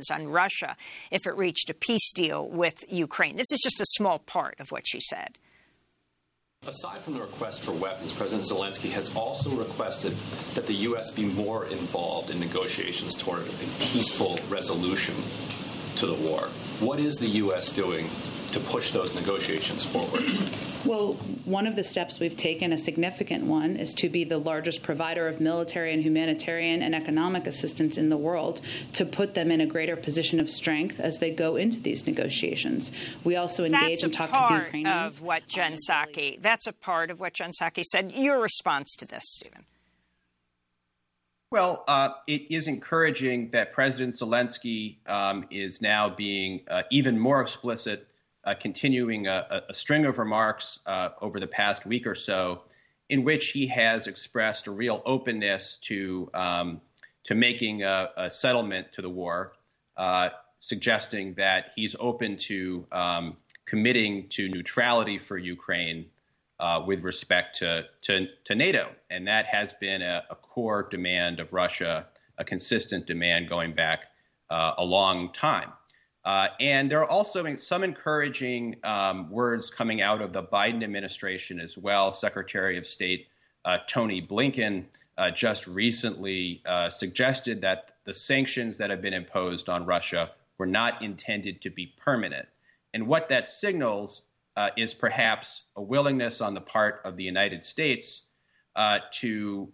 sanctions on Russia if it reached a peace deal with Ukraine. This is just a small part of what she said. Aside from the request for weapons, President Zelensky has also requested that the U.S. be more involved in negotiations toward a peaceful resolution to the war. What is the U.S. doing to push those negotiations forward? Well, one of the steps we've taken, a significant one, is to be the largest provider of military and humanitarian and economic assistance in the world, to put them in a greater position of strength as they go into these negotiations. We also engage and talk to the Ukrainians. That's a part of what Jen Psaki said. Your response to this, Stephen? Well, it is encouraging that President Zelensky is now being even more explicit, continuing a string of remarks over the past week or so, in which he has expressed a real openness to making a settlement to the war, suggesting that he's open to committing to neutrality for Ukraine with respect to NATO. And that has been a core demand of Russia, a consistent demand going back a long time. And there are also some encouraging words coming out of the Biden administration as well. Secretary of State Tony Blinken just recently suggested that the sanctions that have been imposed on Russia were not intended to be permanent. And what that signals is perhaps a willingness on the part of the United States to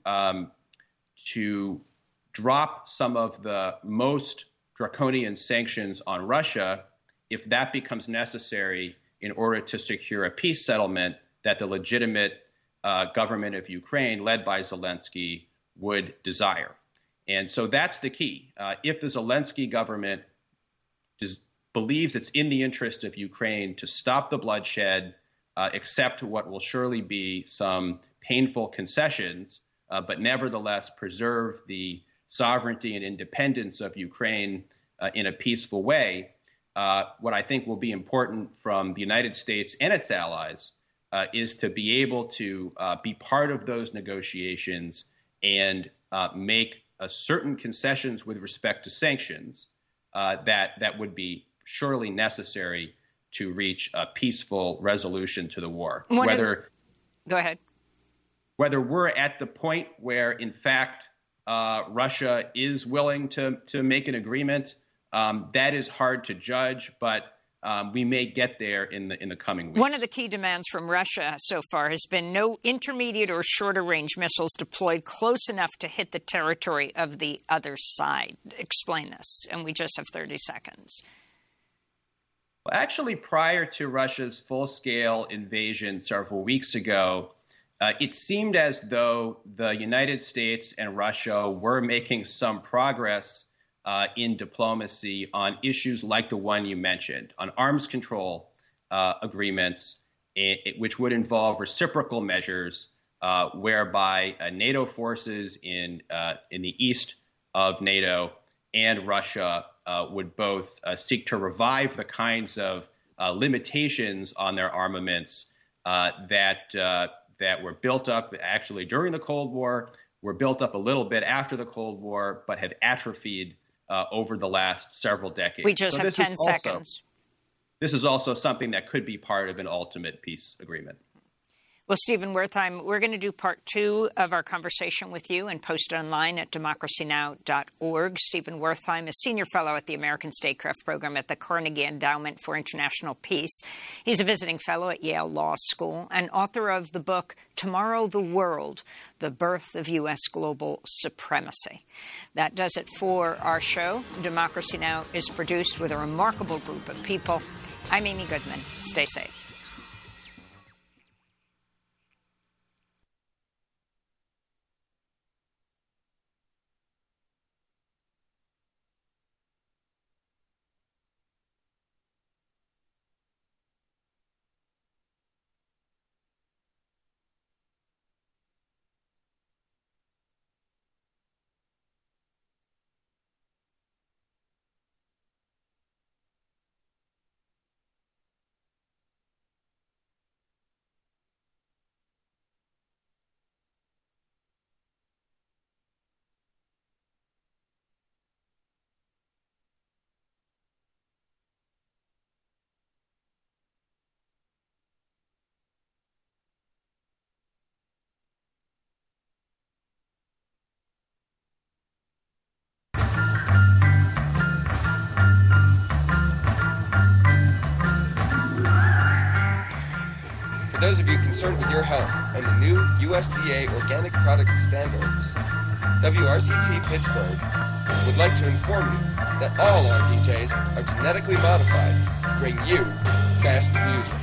drop some of the most draconian sanctions on Russia if that becomes necessary in order to secure a peace settlement that the legitimate government of Ukraine, led by Zelensky, would desire. And so that's the key. If the Zelensky government believes it's in the interest of Ukraine to stop the bloodshed, accept what will surely be some painful concessions, but nevertheless preserve the sovereignty and independence of Ukraine in a peaceful way, what I think will be important from the United States and its allies is to be able to be part of those negotiations and make certain concessions with respect to sanctions that would be surely necessary to reach a peaceful resolution to the war. Go ahead. Whether we're at the point where, in fact, Russia is willing to make an agreement, that is hard to judge, but we may get there in the coming weeks. One of the key demands from Russia so far has been no intermediate or shorter range missiles deployed close enough to hit the territory of the other side. Explain this, and we just have 30 seconds. Well, actually, prior to Russia's full-scale invasion several weeks ago, it seemed as though the United States and Russia were making some progress in diplomacy on issues like the one you mentioned, on arms control agreements, which would involve reciprocal measures whereby NATO forces in the east of NATO and Russia would both seek to revive the kinds of limitations on their armaments that were built up actually during the Cold War, were built up a little bit after the Cold War, but have atrophied over the last several decades. We just have 10 seconds. This is also something that could be part of an ultimate peace agreement. Well, Stephen Wertheim, we're going to do part 2 of our conversation with you and post it online at democracynow.org. Stephen Wertheim is Senior Fellow at the American Statecraft Program at the Carnegie Endowment for International Peace. He's a visiting fellow at Yale Law School and author of the book Tomorrow the World, The Birth of U.S. Global Supremacy. That does it for our show. Democracy Now! Is produced with a remarkable group of people. I'm Amy Goodman. Stay safe. concerned with your health and the new USDA organic product standards. WRCT Pittsburgh would like to inform you that all our DJs are genetically modified to bring you best music.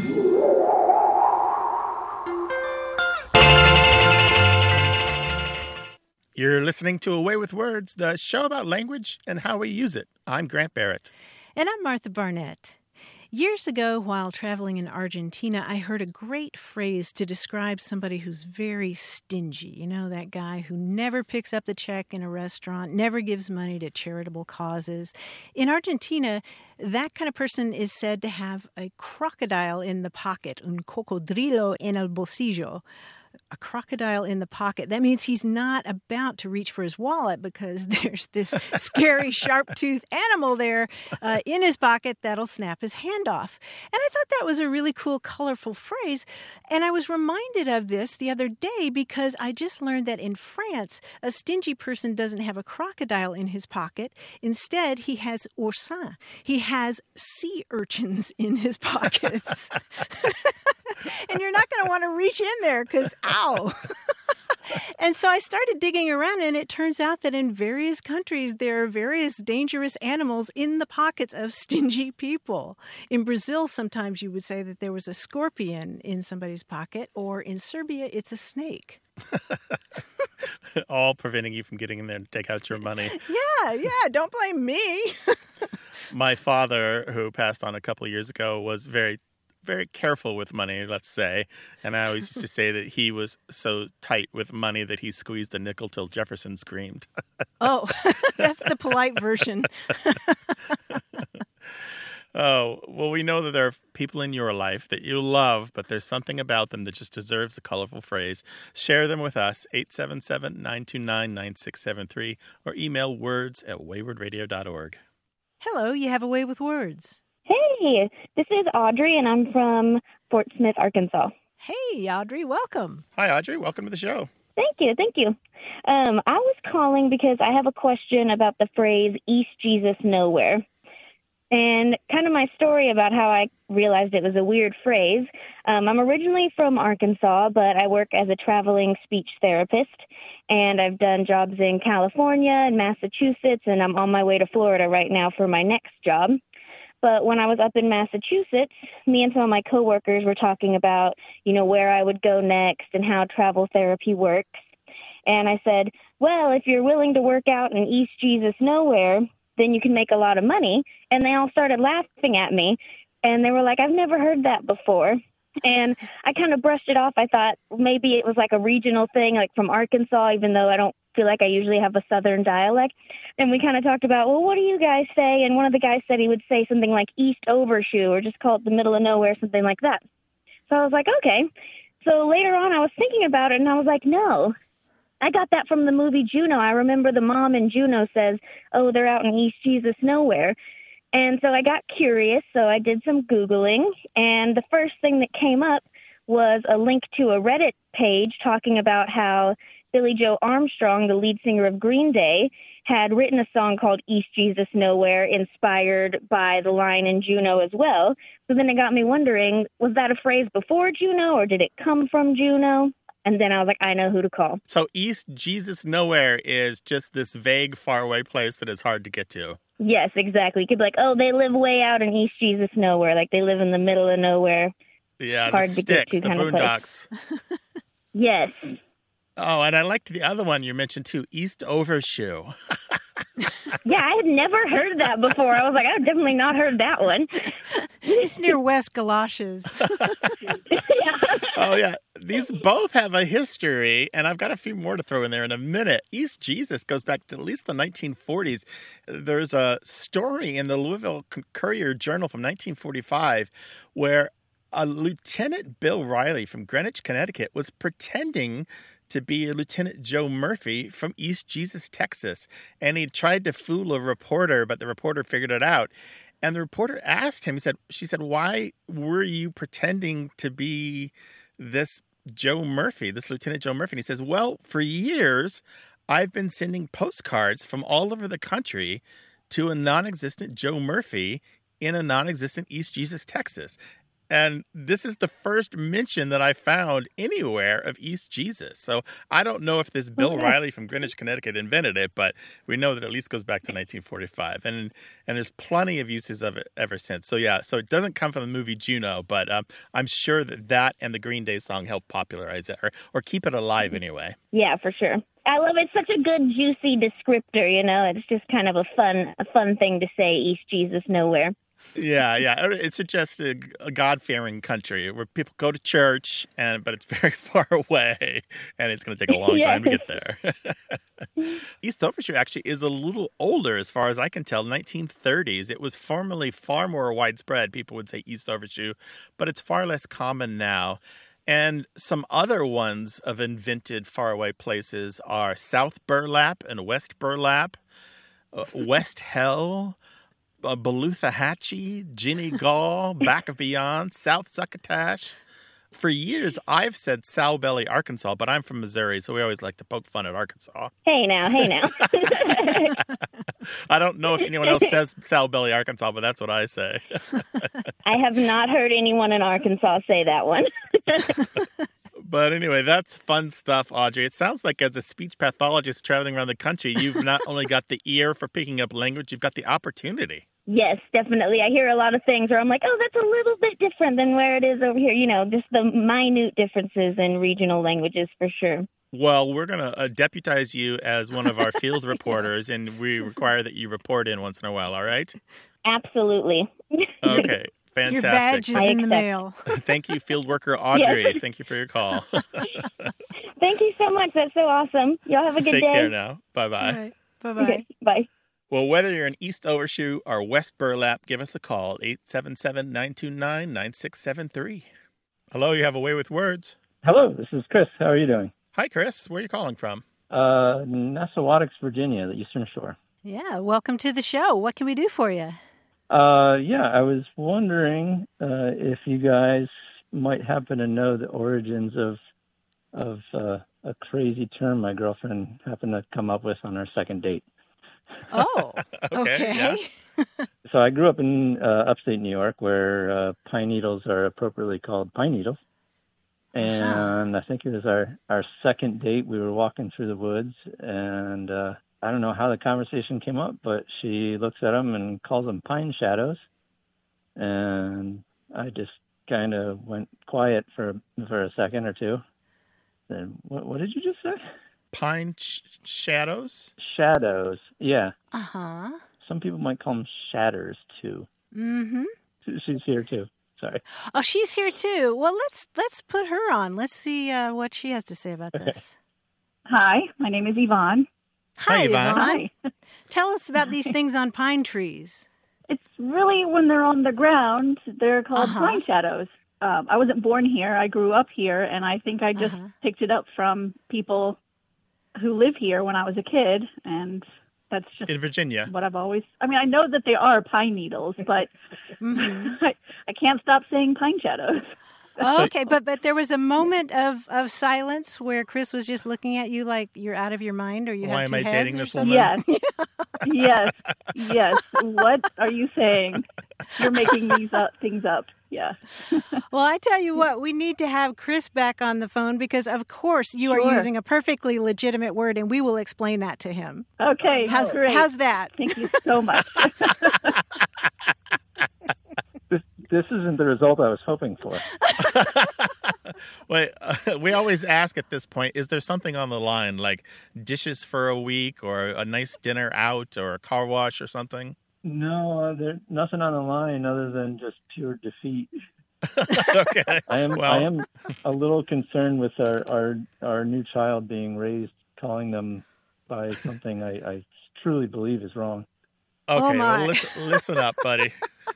You're listening to Away with Words, the show about language and how we use it. I'm Grant Barrett. And I'm Martha Barnett. Years ago, while traveling in Argentina, I heard a great phrase to describe somebody who's very stingy. You know, that guy who never picks up the check in a restaurant, never gives money to charitable causes. In Argentina, that kind of person is said to have a crocodile in the pocket, un cocodrilo en el bolsillo. A crocodile in the pocket. That means he's not about to reach for his wallet because there's this scary sharp-toothed animal there in his pocket that'll snap his hand off. And I thought that was a really cool, colorful phrase. And I was reminded of this the other day because I just learned that in France, a stingy person doesn't have a crocodile in his pocket. Instead, he has oursins. He has sea urchins in his pockets. And you're not going to want to reach in there because, ow. And so I started digging around, and it turns out that in various countries, there are various dangerous animals in the pockets of stingy people. In Brazil, sometimes you would say that there was a scorpion in somebody's pocket, or in Serbia, it's a snake. All preventing you from getting in there to take out your money. Yeah, don't blame me. My father, who passed on a couple of years ago, was very careful with money, let's say. And I always used to say that he was so tight with money that he squeezed a nickel till Jefferson screamed. Oh, that's the polite version. Oh, well, we know that there are people in your life that you love, but there's something about them that just deserves a colorful phrase. Share them with us, 877-929-9673, or email words@waywardradio.org. Hello, you have a way with words. Hey, this is Audrey, and I'm from Fort Smith, Arkansas. Hey, Audrey, welcome. Hi, Audrey. Welcome to the show. Thank you. I was calling because I have a question about the phrase East Jesus Nowhere. And kind of my story about how I realized it was a weird phrase. I'm originally from Arkansas, but I work as a traveling speech therapist. And I've done jobs in California and Massachusetts, and I'm on my way to Florida right now for my next job. But when I was up in Massachusetts, me and some of my coworkers were talking about, where I would go next and how travel therapy works. And I said, well, if you're willing to work out in East Jesus Nowhere, then you can make a lot of money. And they all started laughing at me. And they were like, I've never heard that before. And I kind of brushed it off. I thought maybe it was like a regional thing, like from Arkansas, even though I don't feel like I usually have a Southern dialect. And we kind of talked about, well, what do you guys say? And one of the guys said he would say something like East Overshoe or just call it the middle of nowhere, something like that. So I was like, okay. So later on, I was thinking about it, and I was like, no, I got that from the movie Juno. I remember the mom in Juno says, oh, they're out in East Jesus Nowhere. And so I got curious, so I did some Googling, and the first thing that came up was a link to a Reddit page talking about how Billie Joe Armstrong, the lead singer of Green Day, had written a song called East Jesus Nowhere, inspired by the line in Juno as well. So then it got me wondering, was that a phrase before Juno, or did it come from Juno? And then I was like, I know who to call. So East Jesus Nowhere is just this vague, faraway place that is hard to get to. Yes, exactly. You could be like, oh, they live way out in East Jesus Nowhere, like they live in the middle of nowhere. Yeah, hard the to get sticks, to the kind of boondocks. Yes. Oh, and I liked the other one you mentioned too, East Overshoe. Yeah, I had never heard that before. I was like, I've definitely not heard that one. It's near West Galoshes. Yeah. Oh, yeah. These both have a history, and I've got a few more to throw in there in a minute. East Jesus goes back to at least the 1940s. There's a story in the Louisville Courier-Journal from 1945 where a Lieutenant Bill Riley from Greenwich, Connecticut, was pretending to be a Lieutenant Joe Murphy from East Jesus, Texas. And he tried to fool a reporter, but the reporter figured it out. And the reporter asked him, she said, why were you pretending to be this Joe Murphy, this Lieutenant Joe Murphy? And he says, well, for years, I've been sending postcards from all over the country to a non-existent Joe Murphy in a non-existent East Jesus, Texas. And this is the first mention that I found anywhere of East Jesus. So I don't know if this Bill Riley from Greenwich, Connecticut invented it, but we know that it at least goes back to 1945. And there's plenty of uses of it ever since. So yeah, so it doesn't come from the movie Juno, but I'm sure that and the Green Day song helped popularize it or keep it alive anyway. Yeah, for sure. I love it. It's such a good, juicy descriptor, you know. It's just kind of a fun thing to say, East Jesus Nowhere. Yeah. It suggests a God-fearing country where people go to church, but it's very far away, and it's going to take a long time to get there. East Overshoe actually is a little older, as far as I can tell, 1930s. It was formerly far more widespread. People would say East Overshoe, but it's far less common now. And some other ones of invented faraway places are South Burlap and West Burlap, West Hell, Beluthahatchee, Ginny Gall, Back of Beyond, South Succotash. For years, I've said Sowbelly, Arkansas, but I'm from Missouri, so we always like to poke fun at Arkansas. Hey now. I don't know if anyone else says Sowbelly, Arkansas, but that's what I say. I have not heard anyone in Arkansas say that one. But anyway, that's fun stuff, Audrey. It sounds like as a speech pathologist traveling around the country, you've not only got the ear for picking up language, you've got the opportunity. Yes, definitely. I hear a lot of things where I'm like, oh, that's a little bit different than where it is over here. You know, just the minute differences in regional languages for sure. Well, we're going to deputize you as one of our field reporters, and we require that you report in once in a while, all right? Absolutely. Okay, fantastic. Your badge is in the mail. Thank you, field worker Audrey. Yes. Thank you for your call. Thank you so much. That's so awesome. Y'all have a good day. Take care now. Bye-bye. Right. Bye-bye. Okay, bye. Well, whether you're in East Overshoe or West Burlap, give us a call, 877-929-9673. Hello, you have a way with words. Hello, this is Chris. How are you doing? Hi, Chris. Where are you calling from? Nessawadox, Virginia, the Eastern Shore. Yeah, welcome to the show. What can we do for you? I was wondering if you guys might happen to know the origins of a crazy term my girlfriend happened to come up with on our second date. Oh, okay. Yeah. So I grew up in upstate New York, where pine needles are appropriately called pine needles. And I think it was our second date. We were walking through the woods, and I don't know how the conversation came up, but she looks at them and calls them pine shadows. And I just kind of went quiet for a second or two. Then what did you just say? Pine shadows? Shadows, yeah. Uh-huh. Some people might call them shatters, too. Mm-hmm. She's here, too. Sorry. Oh, she's here, too. Well, let's put her on. Let's see what she has to say about this. Hi, my name is Yvonne. Hi, Yvonne. Hi. Tell us about these things on pine trees. It's really when they're on the ground, they're called pine shadows. I wasn't born here. I grew up here, and I think I just picked it up from people who live here when I was a kid, and that's just in Virginia. What I've always. I mean, I know that they are pine needles, but I can't stop saying pine shadows. Oh, okay, but there was a moment of silence where Chris was just looking at you like you're out of your mind, or you have two heads. Why am I dating this woman? Yes, yes. What are you saying? You're making these things up. Yeah. Well, I tell you what, we need to have Chris back on the phone because, of course, you are using a perfectly legitimate word, and we will explain that to him. Okay, great. How's that? Thank you so much. This isn't the result I was hoping for. Wait, we always ask at this point, is there something on the line, like dishes for a week or a nice dinner out or a car wash or something? No, there's nothing on the line other than just pure defeat. Okay. I am a little concerned with our new child being raised calling them by something I truly believe is wrong. Okay, well, listen up, buddy.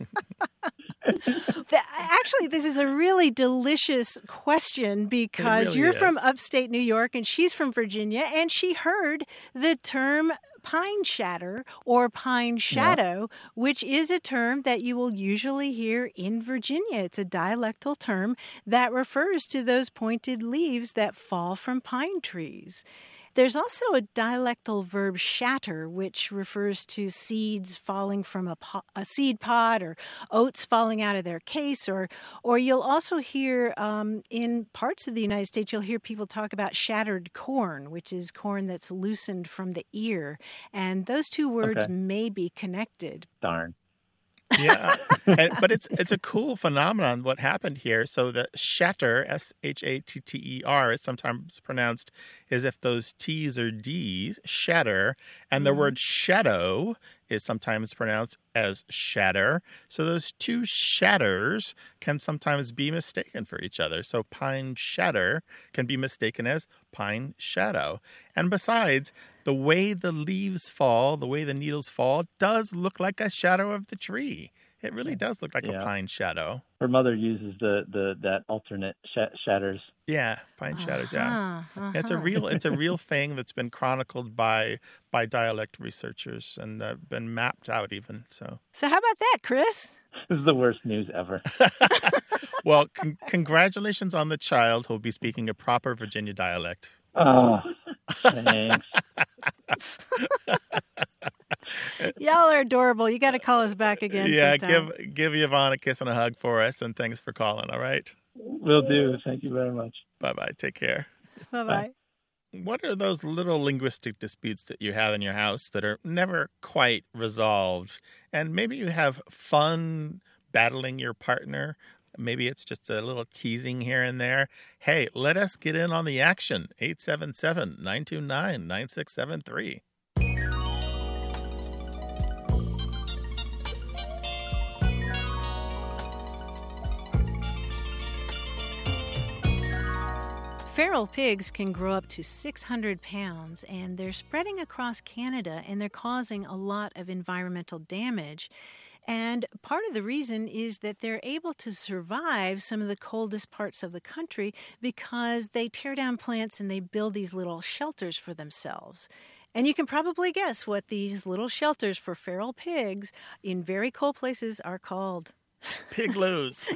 Actually, this is a really delicious question because really you're is. from upstate New York and she's from Virginia, and she heard the term pine shatter or pine shadow, which is a term that you will usually hear in Virginia. It's a dialectal term that refers to those pointed leaves that fall from pine trees. There's also a dialectal verb shatter, which refers to seeds falling from a seed pod or oats falling out of their case. Or you'll also hear in parts of the United States, you'll hear people talk about shattered corn, which is corn that's loosened from the ear. And those two words may be connected. Darn. Yeah, but it's a cool phenomenon what happened here. So the shatter, S-H-A-T-T-E-R, is sometimes pronounced as if those T's are D's, shatter, and the word shadow is sometimes pronounced as shatter. So those two shatters can sometimes be mistaken for each other. So pine shatter can be mistaken as pine shadow. And besides, the way the leaves fall, the way the needles fall, does look like a shadow of the tree. It really does look like a pine shadow. Her mother uses that alternate shatters. Yeah, pine shadows. Yeah, it's a real thing that's been chronicled by dialect researchers and been mapped out even. So how about that, Chris? This is the worst news ever. Well, congratulations on the child who will be speaking a proper Virginia dialect. Oh, thanks. Y'all are adorable. You got to call us back again. Yeah, sometime. give Yvonne a kiss and a hug for us, and thanks for calling. All right. Will do. Thank you very much. Bye. Take care. Bye. What are those little linguistic disputes that you have in your house that are never quite resolved? And maybe you have fun battling your partner. Maybe it's just a little teasing here and there. Hey, let us get in on the action. 877-929-9673. Feral pigs can grow up to 600 pounds, and they're spreading across Canada, and they're causing a lot of environmental damage. And part of the reason is that they're able to survive some of the coldest parts of the country because they tear down plants and they build these little shelters for themselves. And you can probably guess what these little shelters for feral pigs in very cold places are called. Pigloos.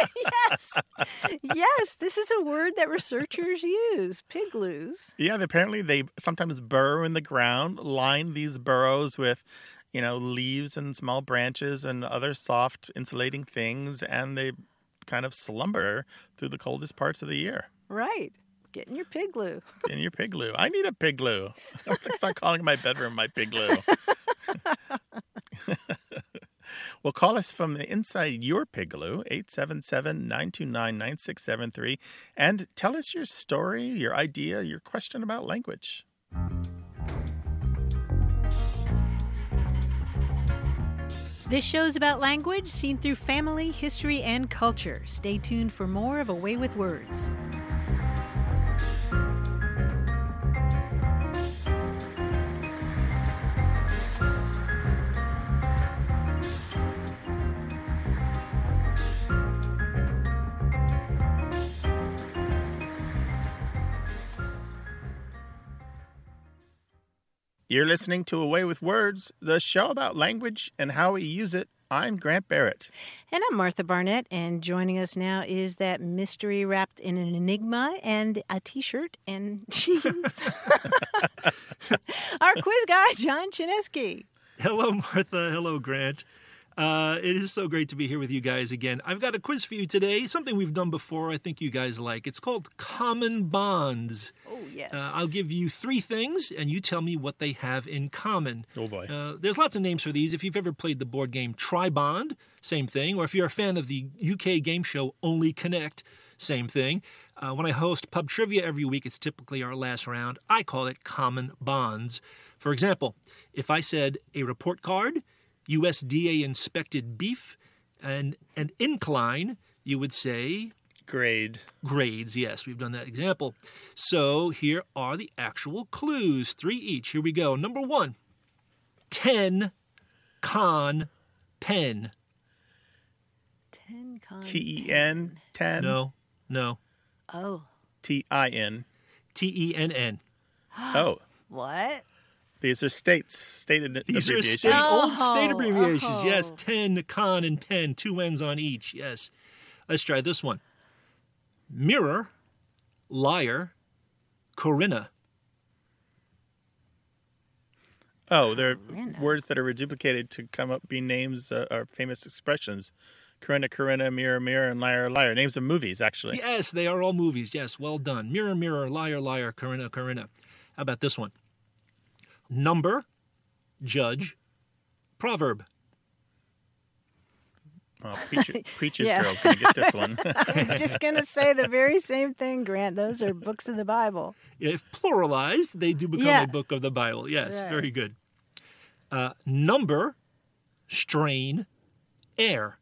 Yes, this is a word that researchers use, pigloos. Yeah, apparently they sometimes burrow in the ground, line these burrows with, leaves and small branches and other soft insulating things, and they kind of slumber through the coldest parts of the year. Right. Get in your pigloo. Get in your pigloo. I need a pigloo. I'm going to start calling my bedroom my pigloo. Well, call us from the inside your pigloo, 877-929-9673, and tell us your story, your idea, your question about language. This show's about language seen through family, history, and culture. Stay tuned for more of A Way with Words. You're listening to A Way with Words, the show about language and how we use it. I'm Grant Barrett. And I'm Martha Barnett, and joining us now is that mystery wrapped in an enigma and a T-shirt and jeans. Our quiz guy, John Chinesky. Hello, Martha. Hello, Grant. It is so great to be here with you guys again. I've got a quiz for you today, something we've done before I think you guys like. It's called Common Bonds. Oh, yes. I'll give you three things, and you tell me what they have in common. Oh, boy. There's lots of names for these. If you've ever played the board game Tri-Bond, same thing. Or if you're a fan of the UK game show Only Connect, same thing. When I host pub trivia every week, it's typically our last round. I call it Common Bonds. For example, if I said a report card, USDA inspected beef, and an incline, you would say... Grades, yes, we've done that example. So here are the actual clues, 3 each. Here we go. Number 1, 10 con pen. 10 con T-E-N, 10? No. Oh. T-I-N. T-E-N-N. Oh. What? These are stated These abbreviations. are old state abbreviations. Oh. Yes, 10, con, and pen, 2 N's on each. Yes. Let's try this one. Mirror, liar, Corinna. Oh, they're words that are reduplicated to come up be names or famous expressions. Corinna, Corinna, Mirror, Mirror, and Liar, Liar. Names of movies, actually. Yes, they are all movies. Yes, well done. Mirror, Mirror, Liar, Liar, Corinna, Corinna. How about this one? Number, judge, proverb. Oh, Preacher's Girl's going to get this one. I was just going to say the very same thing, Grant. Those are books of the Bible. If pluralized, they do become a book of the Bible. Yes, right. Very good. Number, strain, air.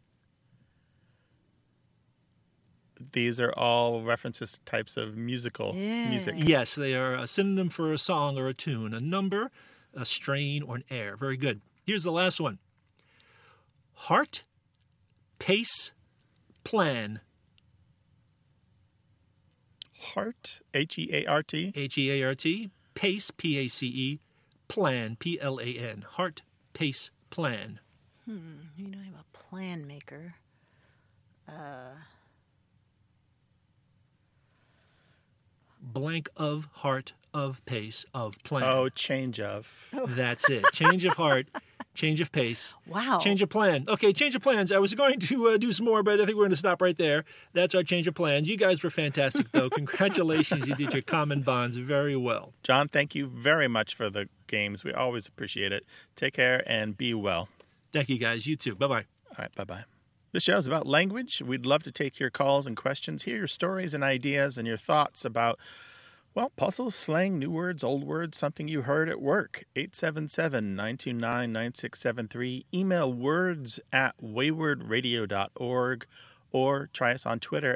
These are all references to types of music. Yes, they are a synonym for a song or a tune. A number, a strain, or an air. Very good. Here's the last one. Heart, pace, plan. Heart, H-E-A-R-T. H-E-A-R-T. Pace, P-A-C-E. Plan, P-L-A-N. Heart, pace, plan. You know, I'm a plan maker. Blank of, heart of, pace of, plan. Oh, change of. That's it. Change of heart, change of pace. Wow. Change of plan. Okay, change of plans. I was going to do some more, but I think we're going to stop right there. That's our change of plans. You guys were fantastic, though. Congratulations. You did your common bonds very well. John, thank you very much for the games. We always appreciate it. Take care and be well. Thank you, guys. You too. Bye-bye. All right, bye-bye. This show is about language. We'd love to take your calls and questions, hear your stories and ideas and your thoughts about, well, puzzles, slang, new words, old words, something you heard at work. 877-929-9673. Email words@waywardradio.org or try us on Twitter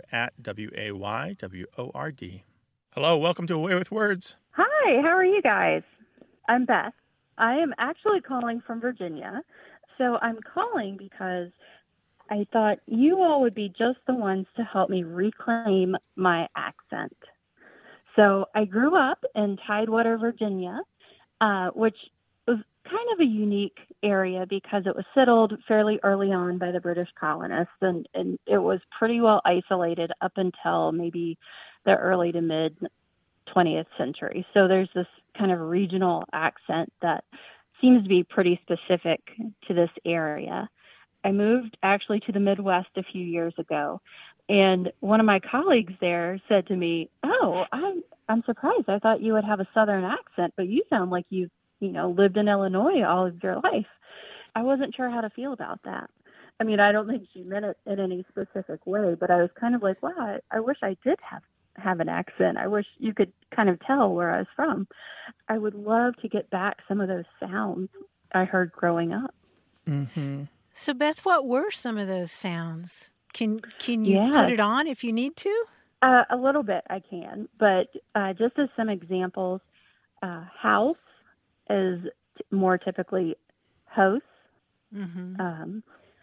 @WAYWORD. Hello, welcome to Away with Words. Hi, how are you guys? I'm Beth. I am actually calling from Virginia. So I'm calling because I thought you all would be just the ones to help me reclaim my accent. So I grew up in Tidewater, Virginia, which was kind of a unique area because it was settled fairly early on by the British colonists, and it was pretty well isolated up until maybe the early to mid 20th century. So there's this kind of regional accent that seems to be pretty specific to this area. I moved actually to the Midwest a few years ago, and one of my colleagues there said to me, "Oh, I'm surprised. I thought you would have a Southern accent, but you sound like you've lived in Illinois all of your life." I wasn't sure how to feel about that. I mean, I don't think she meant it in any specific way, but I was kind of like, wow, I wish I did have an accent. I wish you could kind of tell where I was from. I would love to get back some of those sounds I heard growing up. Mm-hmm. So, Beth, what were some of those sounds? Can you put it on if you need to? A little bit I can, but just as some examples, house is more typically house. Mm-hmm.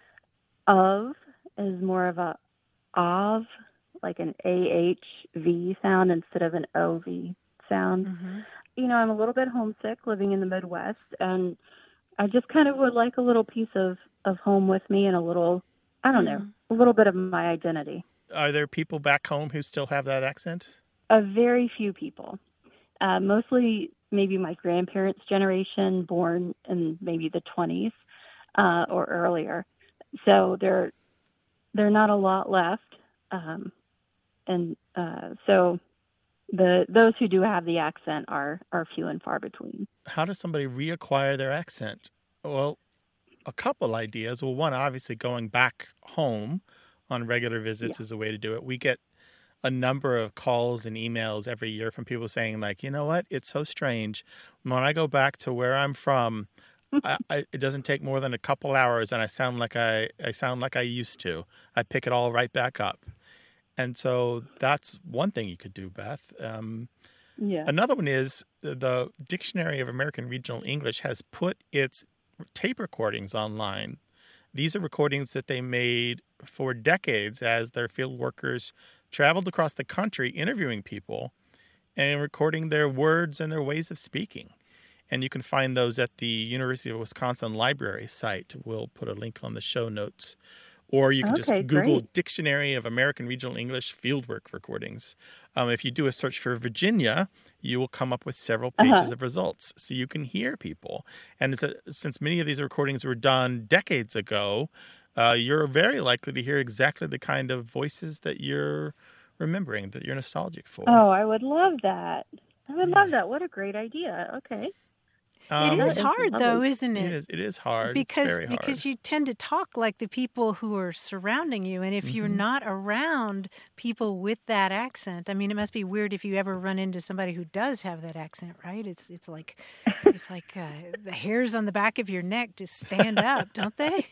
Of is more of a of, like an AHV sound instead of an OV sound. Mm-hmm. I'm a little bit homesick living in the Midwest, and I just kind of would like a little piece of home with me and a little, I don't know, a little bit of my identity. Are there people back home who still have that accent? A very few people. Mostly maybe my grandparents' generation, born in maybe the 20s or earlier. So there are not a lot left. So those who do have the accent are few and far between. How does somebody reacquire their accent? Well, a couple ideas. Well, one, obviously going back home on regular visits is a way to do it. We get a number of calls and emails every year from people saying, like, you know what? It's so strange. When I go back to where I'm from, it doesn't take more than a couple hours, and I sound like I used to. I pick it all right back up. And so that's one thing you could do, Beth. Another one is the Dictionary of American Regional English has put its tape recordings online. These are recordings that they made for decades as their field workers traveled across the country interviewing people and recording their words and their ways of speaking. And you can find those at the University of Wisconsin Library site. We'll put a link on the show notes. Or you can just Google great. Dictionary of American Regional English Fieldwork Recordings. If you do a search for Virginia, you will come up with several pages of results. So you can hear people. And since many of these recordings were done decades ago, you're very likely to hear exactly the kind of voices that you're remembering, that you're nostalgic for. Oh, I would love that. I would love that. What a great idea. Okay. It is hard, though, isn't it? It is hard. Because, it's very hard. because you tend to talk like the people who are surrounding you. And if you're not around people with that accent, I mean, it must be weird if you ever run into somebody who does have that accent, right? It's like the hairs on the back of your neck just stand up, don't they?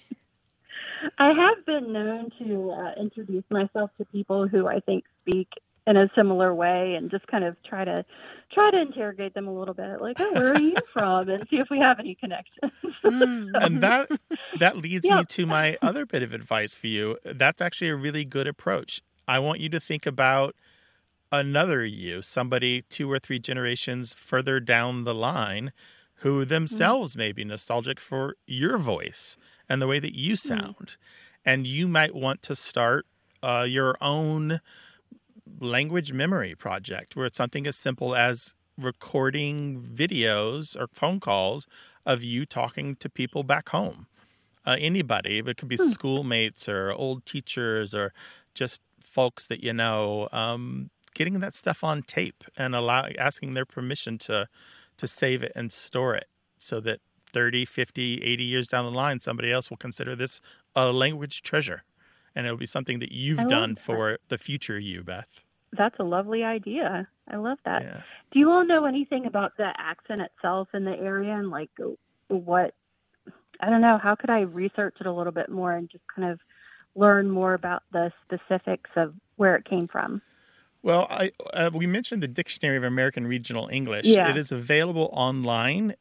I have been known to introduce myself to people who I think speak in a similar way and just kind of try to interrogate them a little bit, like, oh, where are you from, and see if we have any connections. And that leads me to my other bit of advice for you. That's actually a really good approach. I want you to think about another you, somebody 2 or 3 generations further down the line who themselves may be nostalgic for your voice and the way that you sound. And you might want to start your own language memory project where it's something as simple as recording videos or phone calls of you talking to people back home. Anybody, it could be schoolmates or old teachers or just folks that you know, getting that stuff on tape and asking their permission to save it and store it so that 30, 50, 80 years down the line, somebody else will consider this a language treasure. And it'll be something that you've done for the future you, Beth. That's a lovely idea. I love that. Yeah. Do you all know anything about the accent itself in the area and like what, I don't know, how could I research it a little bit more and just kind of learn more about the specifics of where it came from? Well, we mentioned the Dictionary of American Regional English. Yeah. It is available online.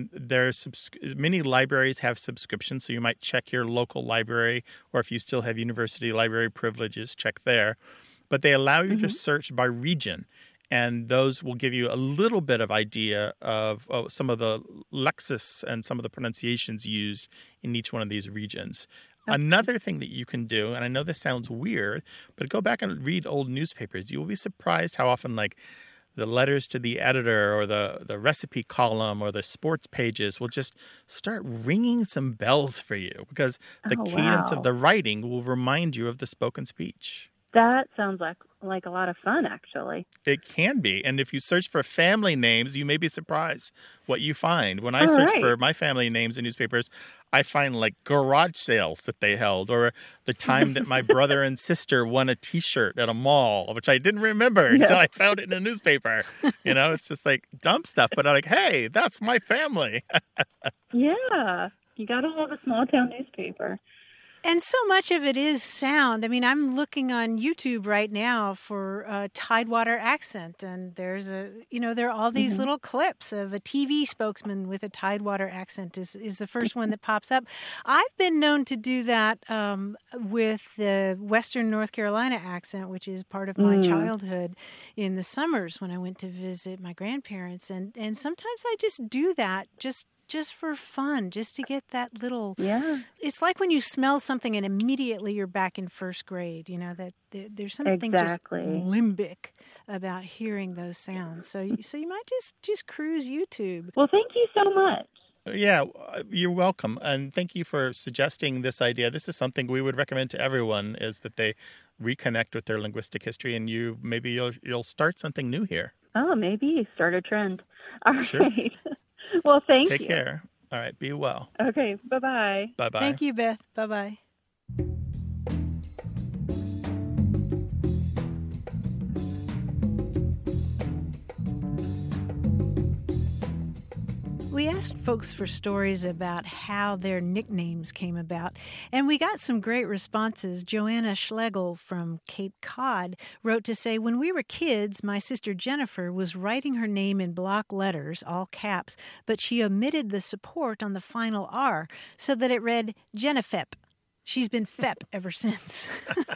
Many libraries have subscriptions, so you might check your local library, or if you still have university library privileges, check there. But they allow you to search by region, and those will give you a little bit of idea of some of the lexis and some of the pronunciations used in each one of these regions. Another thing that you can do, and I know this sounds weird, but go back and read old newspapers. You will be surprised how often, like, the letters to the editor or the recipe column or the sports pages will just start ringing some bells for you because the cadence of the writing will remind you of the spoken speech. That sounds like a lot of fun, actually. It can be. And if you search for family names, you may be surprised what you find. When I search for my family names in newspapers, I find like garage sales that they held or the time that my brother and sister won a T-shirt at a mall, which I didn't remember until I found it in a newspaper. You know, it's just like dumb stuff. But I'm like, hey, that's my family. Yeah. You got to love a small town newspaper. And so much of it is sound. I mean, I'm looking on YouTube right now for Tidewater accent, and there are all these little clips of a TV spokesman with a Tidewater accent is the first one that pops up. I've been known to do that with the Western North Carolina accent, which is part of my childhood in the summers when I went to visit my grandparents. And sometimes I just do that just for fun, just to get that little... Yeah. It's like when you smell something and immediately you're back in first grade, you know, that there's something just limbic about hearing those sounds. So you might just cruise YouTube. Well, thank you so much. Yeah, you're welcome. And thank you for suggesting this idea. This is something we would recommend to everyone, is that they reconnect with their linguistic history, and maybe you'll start something new here. Oh, maybe start a trend. All right. Well, thank you. Take care. All right. Be well. Okay. Bye-bye. Bye-bye. Thank you, Beth. Bye-bye. We asked folks for stories about how their nicknames came about, and we got some great responses. Joanna Schlegel from Cape Cod wrote to say, when we were kids, my sister Jennifer was writing her name in block letters, all caps, but she omitted the support on the final R so that it read Jennifep. She's been Fep ever since.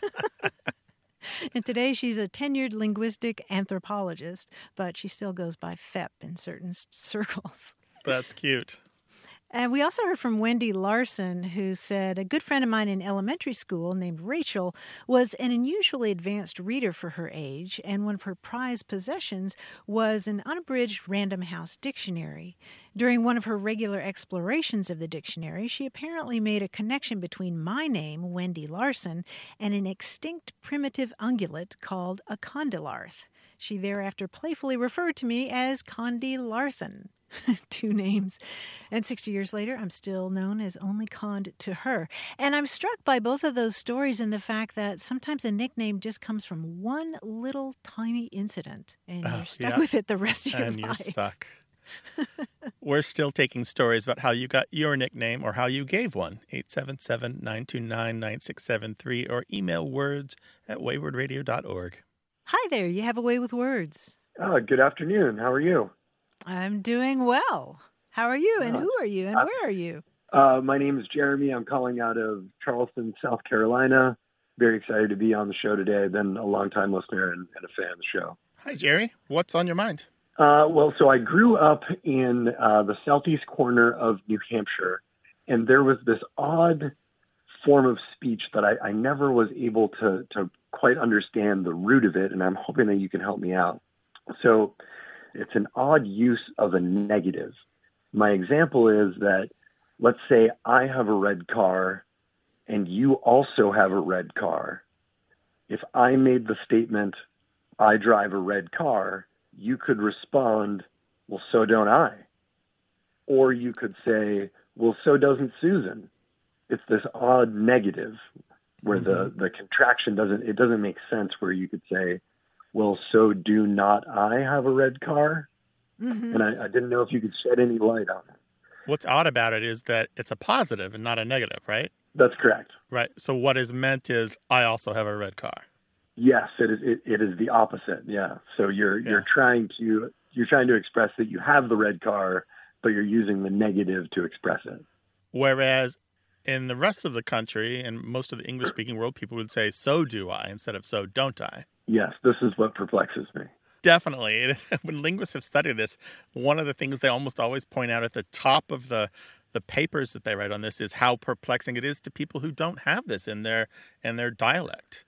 And today she's a tenured linguistic anthropologist, but she still goes by Fep in certain circles. That's cute. And we also heard from Wendy Larson, who said a good friend of mine in elementary school named Rachel was an unusually advanced reader for her age, and one of her prized possessions was an unabridged Random House dictionary. During one of her regular explorations of the dictionary, she apparently made a connection between my name, Wendy Larson, and an extinct primitive ungulate called a condylarth. She thereafter playfully referred to me as Condi Larthen. 2 names. And 60 years later, I'm still known as only Cond to her. And I'm struck by both of those stories and the fact that sometimes a nickname just comes from one little tiny incident, and you're stuck with it the rest of your life. And you're stuck. We're still taking stories about how you got your nickname or how you gave one. 877-929-9673 or email words@waywardradio.org. Hi there. You have a way with words. Good afternoon. How are you? I'm doing well. How are you? And who are you? And where are you? My name is Jeremy. I'm calling out of Charleston, South Carolina. Very excited to be on the show today. I've been a long-time listener and a fan of the show. Hi, Jerry. What's on your mind? So I grew up in the southeast corner of New Hampshire, and there was this odd form of speech that I never was able to quite understand the root of it, and I'm hoping that you can help me out. So it's an odd use of a negative. My example is that, let's say I have a red car and you also have a red car. If I made the statement, I drive a red car, you could respond, well, so don't I. Or you could say, well, so doesn't Susan. It's this odd negative where the contraction doesn't make sense, where you could say, well, so do not I have a red car? Mm-hmm. And I didn't know if you could shed any light on it. What's odd about it is that it's a positive and not a negative, right? That's correct. Right. So what is meant is, I also have a red car. Yes, it is the opposite. Yeah. So you're trying to express that you have the red car, but you're using the negative to express it. Whereas in the rest of the country and most of the English-speaking world, people would say, so do I, instead of so don't I. Yes, this is what perplexes me. Definitely. When linguists have studied this, one of the things they almost always point out at the top of the papers that they write on this is how perplexing it is to people who don't have this in their dialect.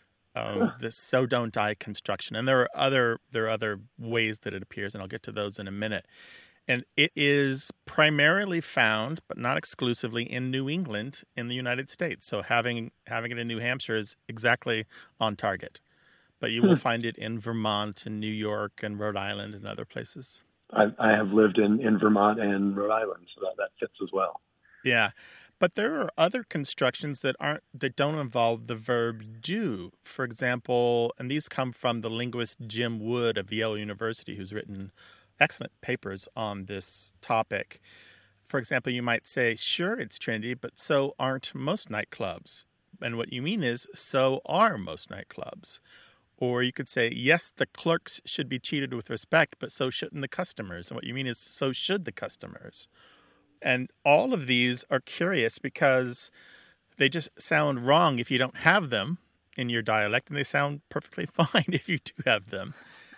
This so don't I construction. And there are other ways that it appears, and I'll get to those in a minute. And it is primarily found, but not exclusively, in New England in the United States. So having it in New Hampshire is exactly on target. But you will find it in Vermont and New York and Rhode Island and other places. I have lived in Vermont and Rhode Island, so that fits as well. Yeah. But there are other constructions that don't involve the verb do. For example, and these come from the linguist Jim Wood of Yale University, who's written excellent papers on this topic. For example, you might say, sure, it's trendy, but so aren't most nightclubs. And what you mean is, so are most nightclubs. Or you could say, yes, the clerks should be treated with respect, but so shouldn't the customers. And what you mean is, so should the customers. And all of these are curious because they just sound wrong if you don't have them in your dialect, and they sound perfectly fine if you do have them.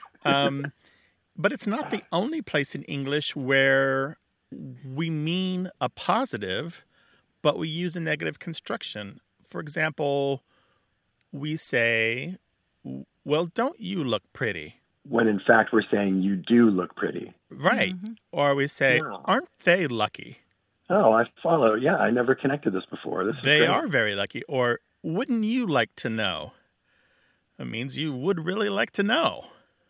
But it's not the only place in English where we mean a positive, but we use a negative construction. For example, we say, well, don't you look pretty? When in fact we're saying you do look pretty. Right. Mm-hmm. Or we say, aren't they lucky? Oh, I follow. Yeah, I never connected this before. They are very lucky. Or wouldn't you like to know? It means you would really like to know.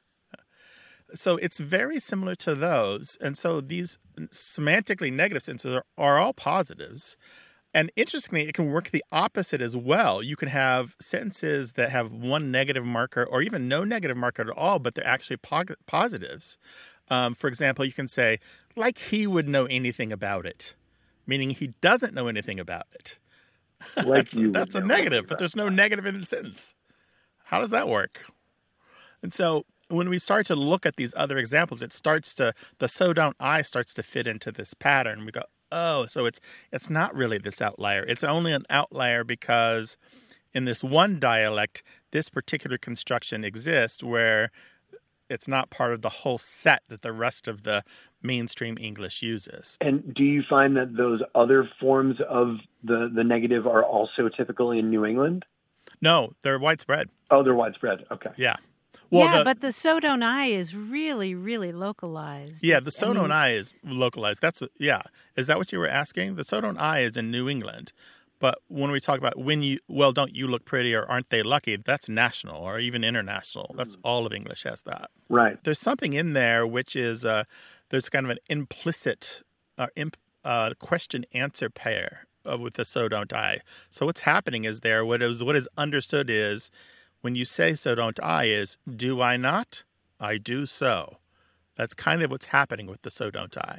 So it's very similar to those. And so these semantically negative sentences are all positives. And interestingly, it can work the opposite as well. You can have sentences that have one negative marker or even no negative marker at all, but they're actually positives. For example, you can say, like he would know anything about it, meaning he doesn't know anything about it. Like that's a negative, but there's no negative in the sentence. How does that work? And so when we start to look at these other examples, the so don't I starts to fit into this pattern. We go, oh, so it's not really this outlier. It's only an outlier because in this one dialect, this particular construction exists where it's not part of the whole set that the rest of the mainstream English uses. And do you find that those other forms of the negative are also typical in New England? No, they're widespread. Oh, they're widespread. Okay. Yeah. Well, but the so don't I is really, really localized. Yeah, the so don't I is localized. Is that what you were asking? The so don't I is in New England. But when we talk about don't you look pretty or aren't they lucky, that's national or even international. That's all of English has that. Right. There's something in there which is there's kind of an implicit question-answer pair with the so don't I. So what's happening is what is understood is when you say so don't I is do I not? I do so. That's kind of what's happening with the so don't I.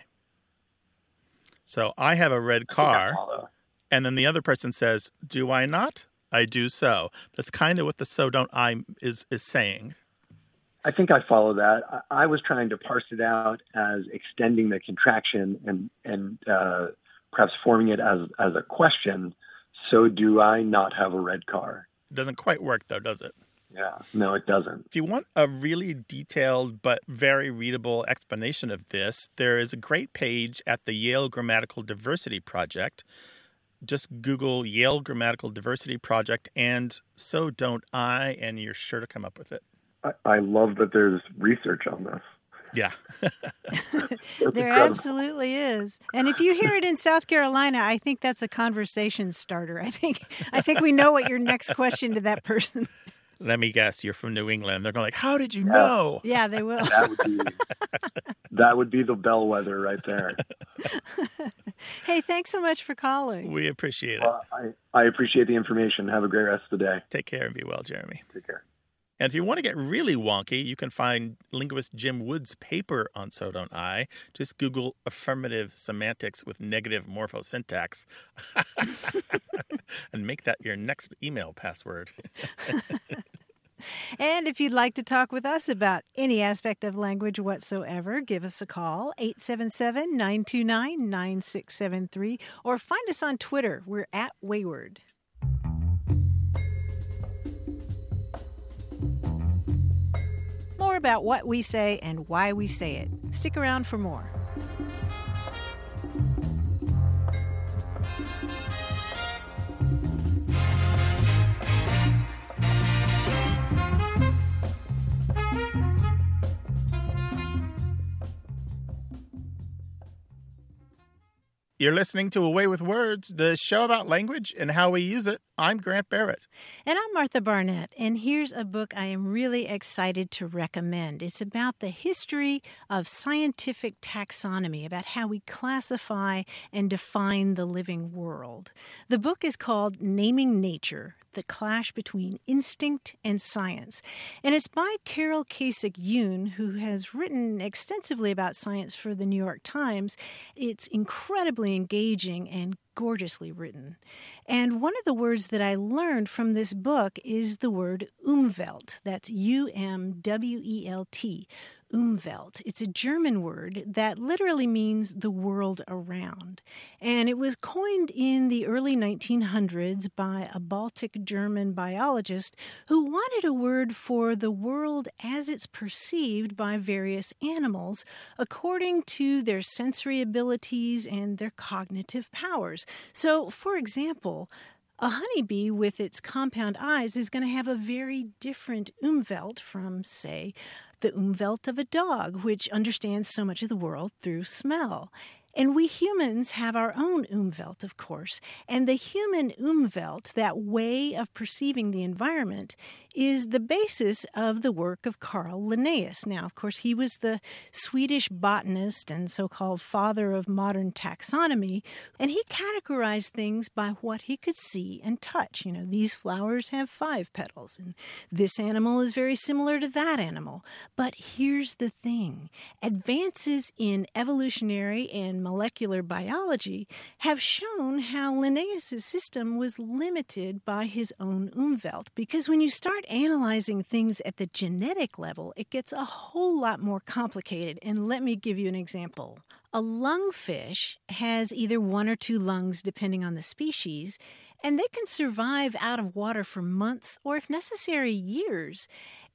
So I have a red car. And then the other person says, do I not? I do so. That's kind of what the so don't I is saying. I think I follow that. I was trying to parse it out as extending the contraction and perhaps forming it as a question. So do I not have a red car? It doesn't quite work, though, does it? Yeah, no, it doesn't. If you want a really detailed but very readable explanation of this, there is a great page at the Yale Grammatical Diversity Project. Just Google Yale Grammatical Diversity Project and so don't I, and you're sure to come up with it. I love that there's research on this. Yeah. There absolutely is. And if you hear it in South Carolina, I think that's a conversation starter. I think we know what your next question to that person. Let me guess, you're from New England. They're going like, how did you know? Yeah, they will. That would be the bellwether right there. Hey, thanks so much for calling. We appreciate it. I appreciate the information. Have a great rest of the day. Take care and be well, Jeremy. Take care. And if you want to get really wonky, you can find linguist Jim Wood's paper on so don't I. Just Google affirmative semantics with negative morphosyntax and make that your next email password. And if you'd like to talk with us about any aspect of language whatsoever, give us a call, 877-929-9673, or find us on Twitter. We're at Wayward. More about what we say and why we say it. Stick around for more. You're listening to Away with Words, the show about language and how we use it. I'm Grant Barrett. And I'm Martha Barnett. And here's a book I am really excited to recommend. It's about the history of scientific taxonomy, about how we classify and define the living world. The book is called Naming Nature: The Clash Between Instinct and Science. And it's by Carol Kasich-Yoon, who has written extensively about science for the New York Times. It's incredibly engaging and gorgeously written. And one of the words that I learned from this book is the word Umwelt. That's U-M-W-E-L-T. Umwelt. It's a German word that literally means the world around. And it was coined in the early 1900s by a Baltic German biologist who wanted a word for the world as it's perceived by various animals according to their sensory abilities and their cognitive powers. So, for example, a honeybee with its compound eyes is going to have a very different Umwelt from, say, the Umwelt of a dog, which understands so much of the world through smell. And we humans have our own Umwelt, of course. And the human Umwelt, that way of perceiving the environment, is the basis of the work of Carl Linnaeus. Now, of course, he was the Swedish botanist and so-called father of modern taxonomy, and he categorized things by what he could see and touch. You know, these flowers have 5 petals, and this animal is very similar to that animal. But here's the thing. Advances in evolutionary and molecular biology have shown how Linnaeus' system was limited by his own Umwelt, because when you start analyzing things at the genetic level, it gets a whole lot more complicated. And let me give you an example. A lungfish has either 1 or 2 lungs, depending on the species, and they can survive out of water for months or, if necessary, years.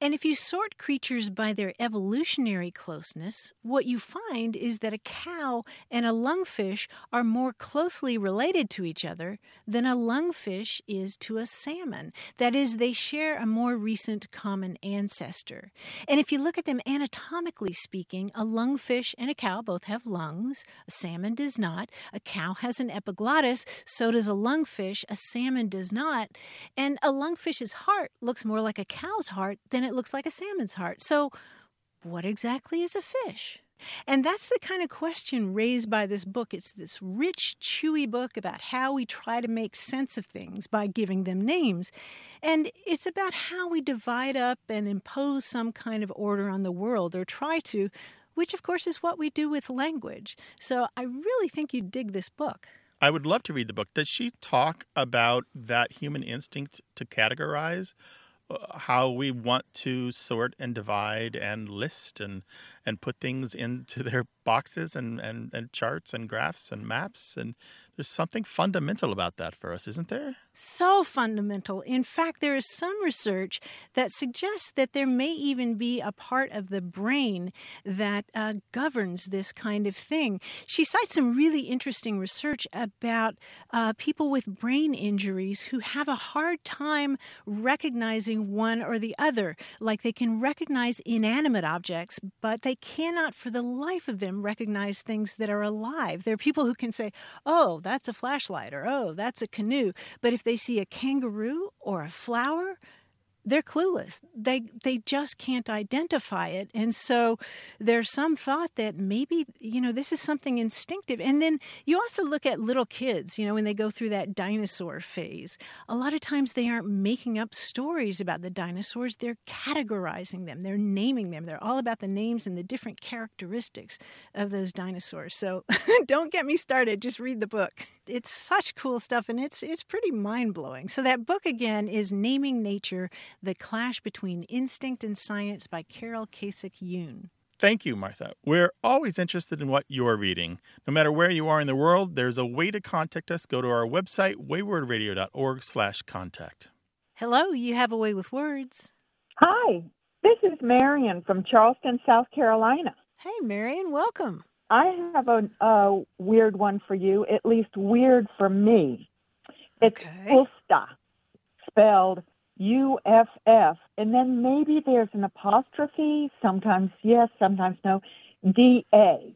And if you sort creatures by their evolutionary closeness, what you find is that a cow and a lungfish are more closely related to each other than a lungfish is to a salmon. That is, they share a more recent common ancestor. And if you look at them anatomically speaking, a lungfish and a cow both have lungs. A salmon does not. A cow has an epiglottis, so does a lungfish. A salmon does not. And a lungfish's heart looks more like a cow's heart than it looks like a salmon's heart. So what exactly is a fish? And that's the kind of question raised by this book. It's this rich, chewy book about how we try to make sense of things by giving them names. And it's about how we divide up and impose some kind of order on the world, or try to, which of course is what we do with language. So I really think you'd dig this book. I would love to read the book. Does she talk about that human instinct to categorize? How we want to sort and divide and list and put things into their boxes and charts and graphs and maps. And there's something fundamental about that for us, isn't there? So fundamental. In fact, there is some research that suggests that there may even be a part of the brain that governs this kind of thing. She cites some really interesting research about people with brain injuries who have a hard time recognizing one or the other. Like they can recognize inanimate objects, but they cannot for the life of them recognize things that are alive. There are people who can say, oh, that's a flashlight, or oh, that's a canoe. But if they see a kangaroo or a flower, they're clueless. They just can't identify it. And so there's some thought that maybe, this is something instinctive. And then you also look at little kids, when they go through that dinosaur phase. A lot of times they aren't making up stories about the dinosaurs. They're categorizing them. They're naming them. They're all about the names and the different characteristics of those dinosaurs. So don't get me started. Just read the book. It's such cool stuff, and it's pretty mind-blowing. So that book, again, is Naming Nature: The Clash Between Instinct and Science by Carol Kasich-Yoon. Thank you, Martha. We're always interested in what you're reading. No matter where you are in the world, there's a way to contact us. Go to our website, waywordradio.org/contact. Hello, you have a way with words. Hi, this is Marion from Charleston, South Carolina. Hey, Marion, welcome. I have a weird one for you, at least weird for me. It's Ufta, spelled UFF, and then maybe there's an apostrophe, sometimes yes, sometimes no, DA,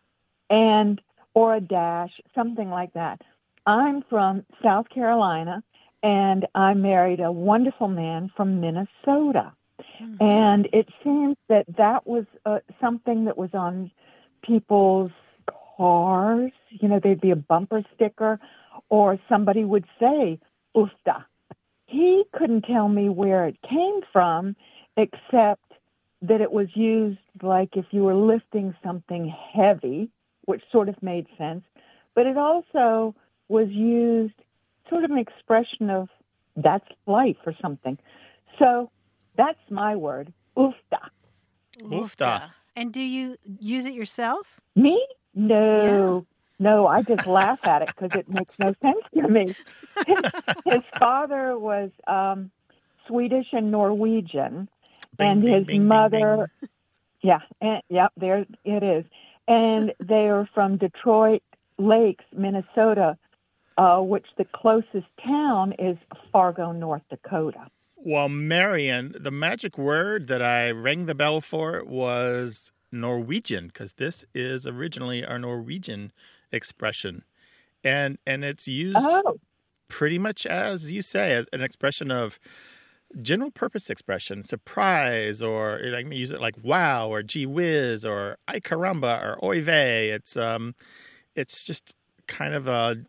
or a dash, something like that. I'm from South Carolina, and I married a wonderful man from Minnesota. Mm-hmm. And it seems that was something that was on people's cars. There'd be a bumper sticker, or somebody would say, Ufta. He couldn't tell me where it came from, except that it was used like if you were lifting something heavy, which sort of made sense. But it also was used sort of an expression of that's life or something. So that's my word, Ufta. Ufta. And do you use it yourself? Me? No. Yeah. No, I just laugh at it because it makes no sense to me. His father was Swedish and Norwegian, and his mother, there it is. And they are from Detroit Lakes, Minnesota, which the closest town is Fargo, North Dakota. Well, Marion, the magic word that I rang the bell for was Norwegian, because this is originally our Norwegian expression, and it's used pretty much as you say, as an expression of general purpose expression, surprise, or like use it like wow or gee whiz or ay caramba or oy vey. It's just kind of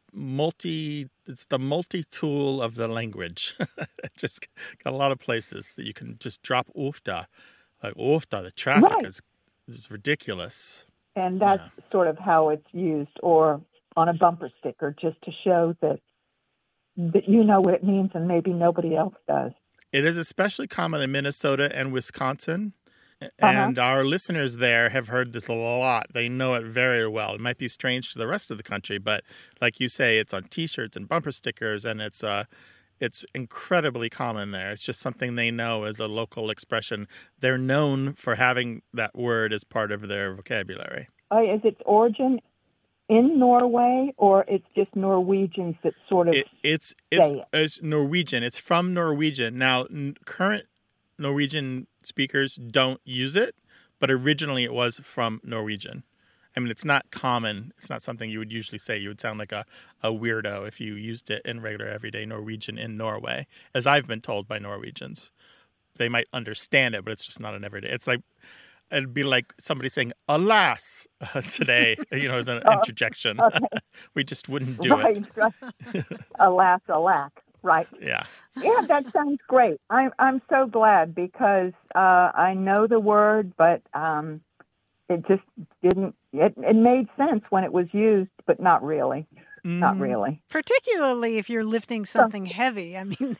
it's the multi-tool of the language. It's just got a lot of places that you can just drop Ufta, like Ufta, the traffic is ridiculous. And that's sort of how it's used, or on a bumper sticker, just to show that you know what it means and maybe nobody else does. It is especially common in Minnesota and Wisconsin. And our listeners there have heard this a lot. They know it very well. It might be strange to the rest of the country, but like you say, it's on T-shirts and bumper stickers, and it's It's incredibly common there. It's just something they know as a local expression. They're known for having that word as part of their vocabulary. Is its origin in Norway, or it's just Norwegians that sort of it's Norwegian. It's from Norwegian. Now, current Norwegian speakers don't use it, but originally it was from Norwegian. I mean, it's not common. It's not something you would usually say. You would sound like a weirdo if you used it in regular everyday Norwegian in Norway, as I've been told by Norwegians. They might understand it, but it's just not an everyday. It's like, it'd be like somebody saying, alas, today, as an interjection. Okay. We just wouldn't do it. Right. Alas, alack. Right. Yeah. Yeah, that sounds great. I'm so glad because I know the word, but it just didn't. It made sense when it was used, but not really. Not really. Particularly if you're lifting something heavy. I mean,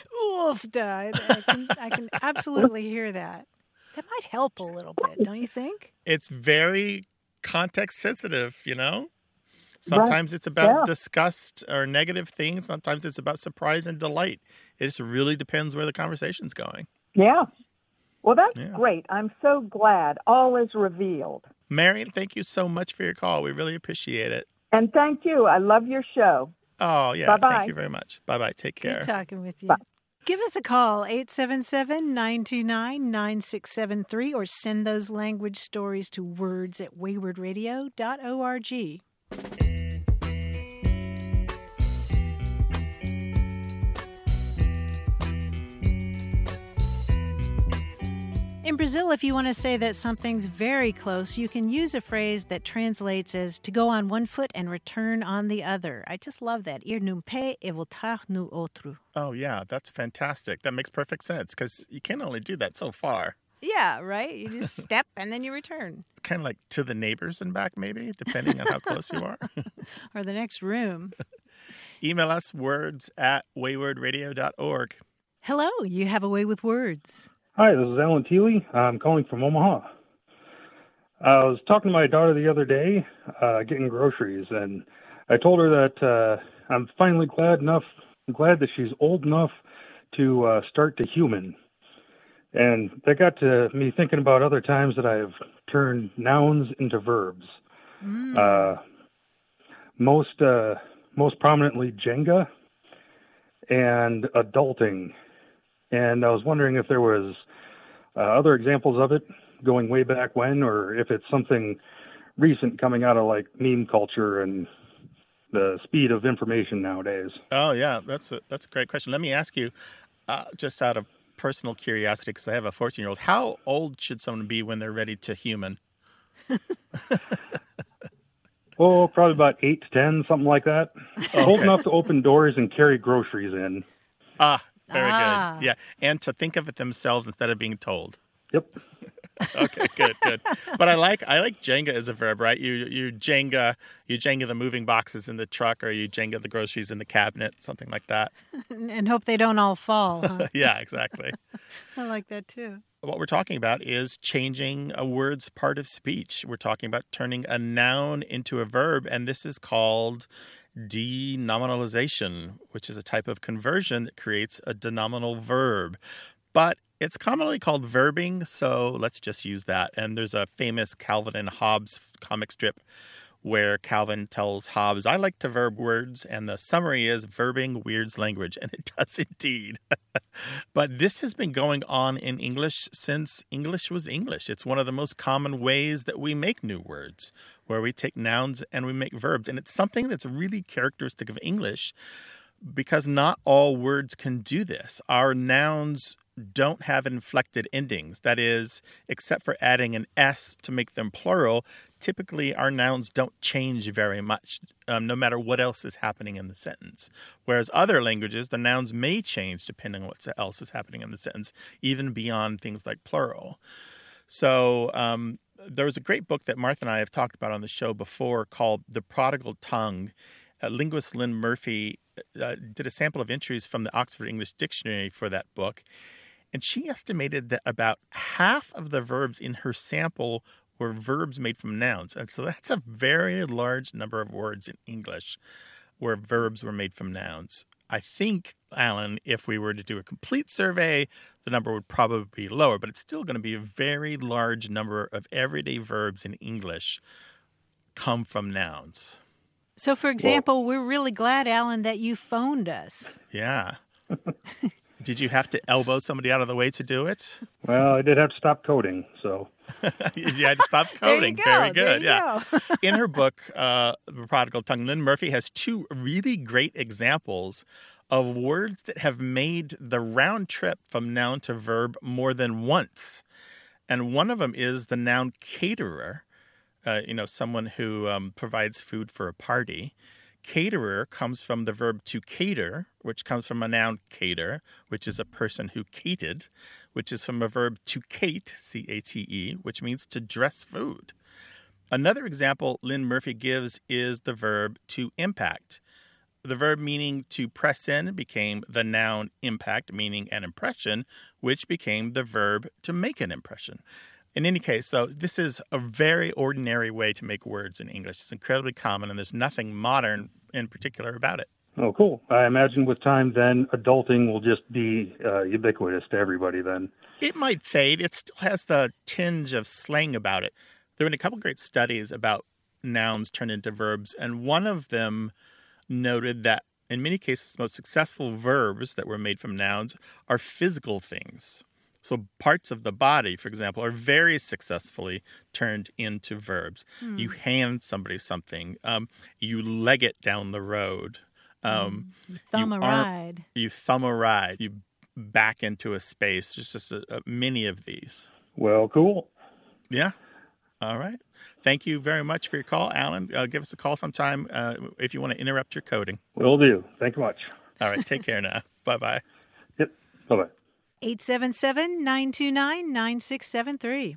I can absolutely hear that. That might help a little bit, don't you think? It's very context sensitive, Sometimes it's about disgust or negative things. Sometimes it's about surprise and delight. It just really depends where the conversation's going. Yeah. Well, that's great. I'm so glad. All is revealed. Marion, thank you so much for your call. We really appreciate it. And thank you. I love your show. Oh, yeah. Bye-bye. Thank you very much. Bye-bye. Take care. Good talking with you. Bye. Give us a call, 877-929-9673, or send those language stories to words@waywardradio.org. In Brazil, if you want to say that something's very close, you can use a phrase that translates as to go on one foot and return on the other. I just love that. Ir num pé e voltar no outro. Oh, yeah, that's fantastic. That makes perfect sense because you can only do that so far. Yeah, right? You just step and then you return. Kind of like to the neighbors and back, maybe, depending on how close you are. Or the next room. Email us words@waywardradio.org. Hello, you have a way with words. Hi, this is Alan Teely. I'm calling from Omaha. I was talking to my daughter the other day, getting groceries, and I told her that I'm finally glad that she's old enough to start to human. And that got to me thinking about other times that I've turned nouns into verbs. Most prominently Jenga and adulting. And I was wondering if there was other examples of it going way back when, or if it's something recent coming out of like meme culture and the speed of information nowadays. Oh, yeah, that's a great question. Let me ask you, just out of personal curiosity, because I have a 14-year-old, how old should someone be when they're ready to human? Oh, probably about 8 to 10, something like that. Okay. Old enough to open doors and carry groceries in. Very good. Yeah, and to think of it themselves instead of being told. Yep. Okay, good. But I like Jenga as a verb, right? You Jenga the moving boxes in the truck, or you Jenga the groceries in the cabinet, something like that. And hope they don't all fall. Huh? Yeah, exactly. I like that too. What we're talking about is changing a word's part of speech. We're talking about turning a noun into a verb, and this is called denominalization, which is a type of conversion that creates a denominal verb. But it's commonly called verbing, so let's just use that. And there's a famous Calvin and Hobbes comic strip where Calvin tells Hobbes, I like to verb words, and the summary is verbing weirds language, and it does indeed. But this has been going on in English since English was English. It's one of the most common ways that we make new words, where we take nouns and we make verbs. And it's something that's really characteristic of English because not all words can do this. Our nouns don't have inflected endings. That is, except for adding an S to make them plural, typically our nouns don't change very much, no matter what else is happening in the sentence. Whereas other languages, the nouns may change depending on what else is happening in the sentence, even beyond things like plural. So there was a great book that Martha and I have talked about on the show before called The Prodigal Tongue. Linguist Lynn Murphy did a sample of entries from the Oxford English Dictionary for that book. And she estimated that about half of the verbs in her sample were verbs made from nouns. And so that's a very large number of words in English where verbs were made from nouns. I think, Alan, if we were to do a complete survey, the number would probably be lower, but it's still going to be a very large number of everyday verbs in English come from nouns. So, for example, we're really glad, Alan, that you phoned us. Yeah. Did you have to elbow somebody out of the way to do it? Well, I did have to stop coding, so. You had to stop coding. Very good. Yeah. In her book, The Prodigal Tongue, Lynn Murphy has two really great examples of words that have made the round trip from noun to verb more than once. And one of them is the noun caterer, someone who provides food for a party. Caterer comes from the verb to cater, which comes from a noun cater, which is a person who cated, which is from a verb to cate, C-A-T-E, which means to dress food. Another example Lynn Murphy gives is the verb to impact. The verb meaning to press in became the noun impact, meaning an impression, which became the verb to make an impression. In any case, so this is a very ordinary way to make words in English. It's incredibly common, and there's nothing modern in particular about it. Oh, cool. I imagine with time, then, adulting will just be ubiquitous to everybody then. It might fade. It still has the tinge of slang about it. There have been a couple great studies about nouns turned into verbs, and one of them noted that in many cases, most successful verbs that were made from nouns are physical things. So parts of the body, for example, are very successfully turned into verbs. You hand somebody something. You leg it down the road. You thumb a ride. You thumb a ride. You back into a space. There's just many of these. Well, cool. Yeah. All right. Thank you very much for your call, Alan. Give us a call sometime if you want to interrupt your coding. Will do. Thank you much. All right. Take care now. Bye-bye. Yep. Bye-bye. 877-929-9673.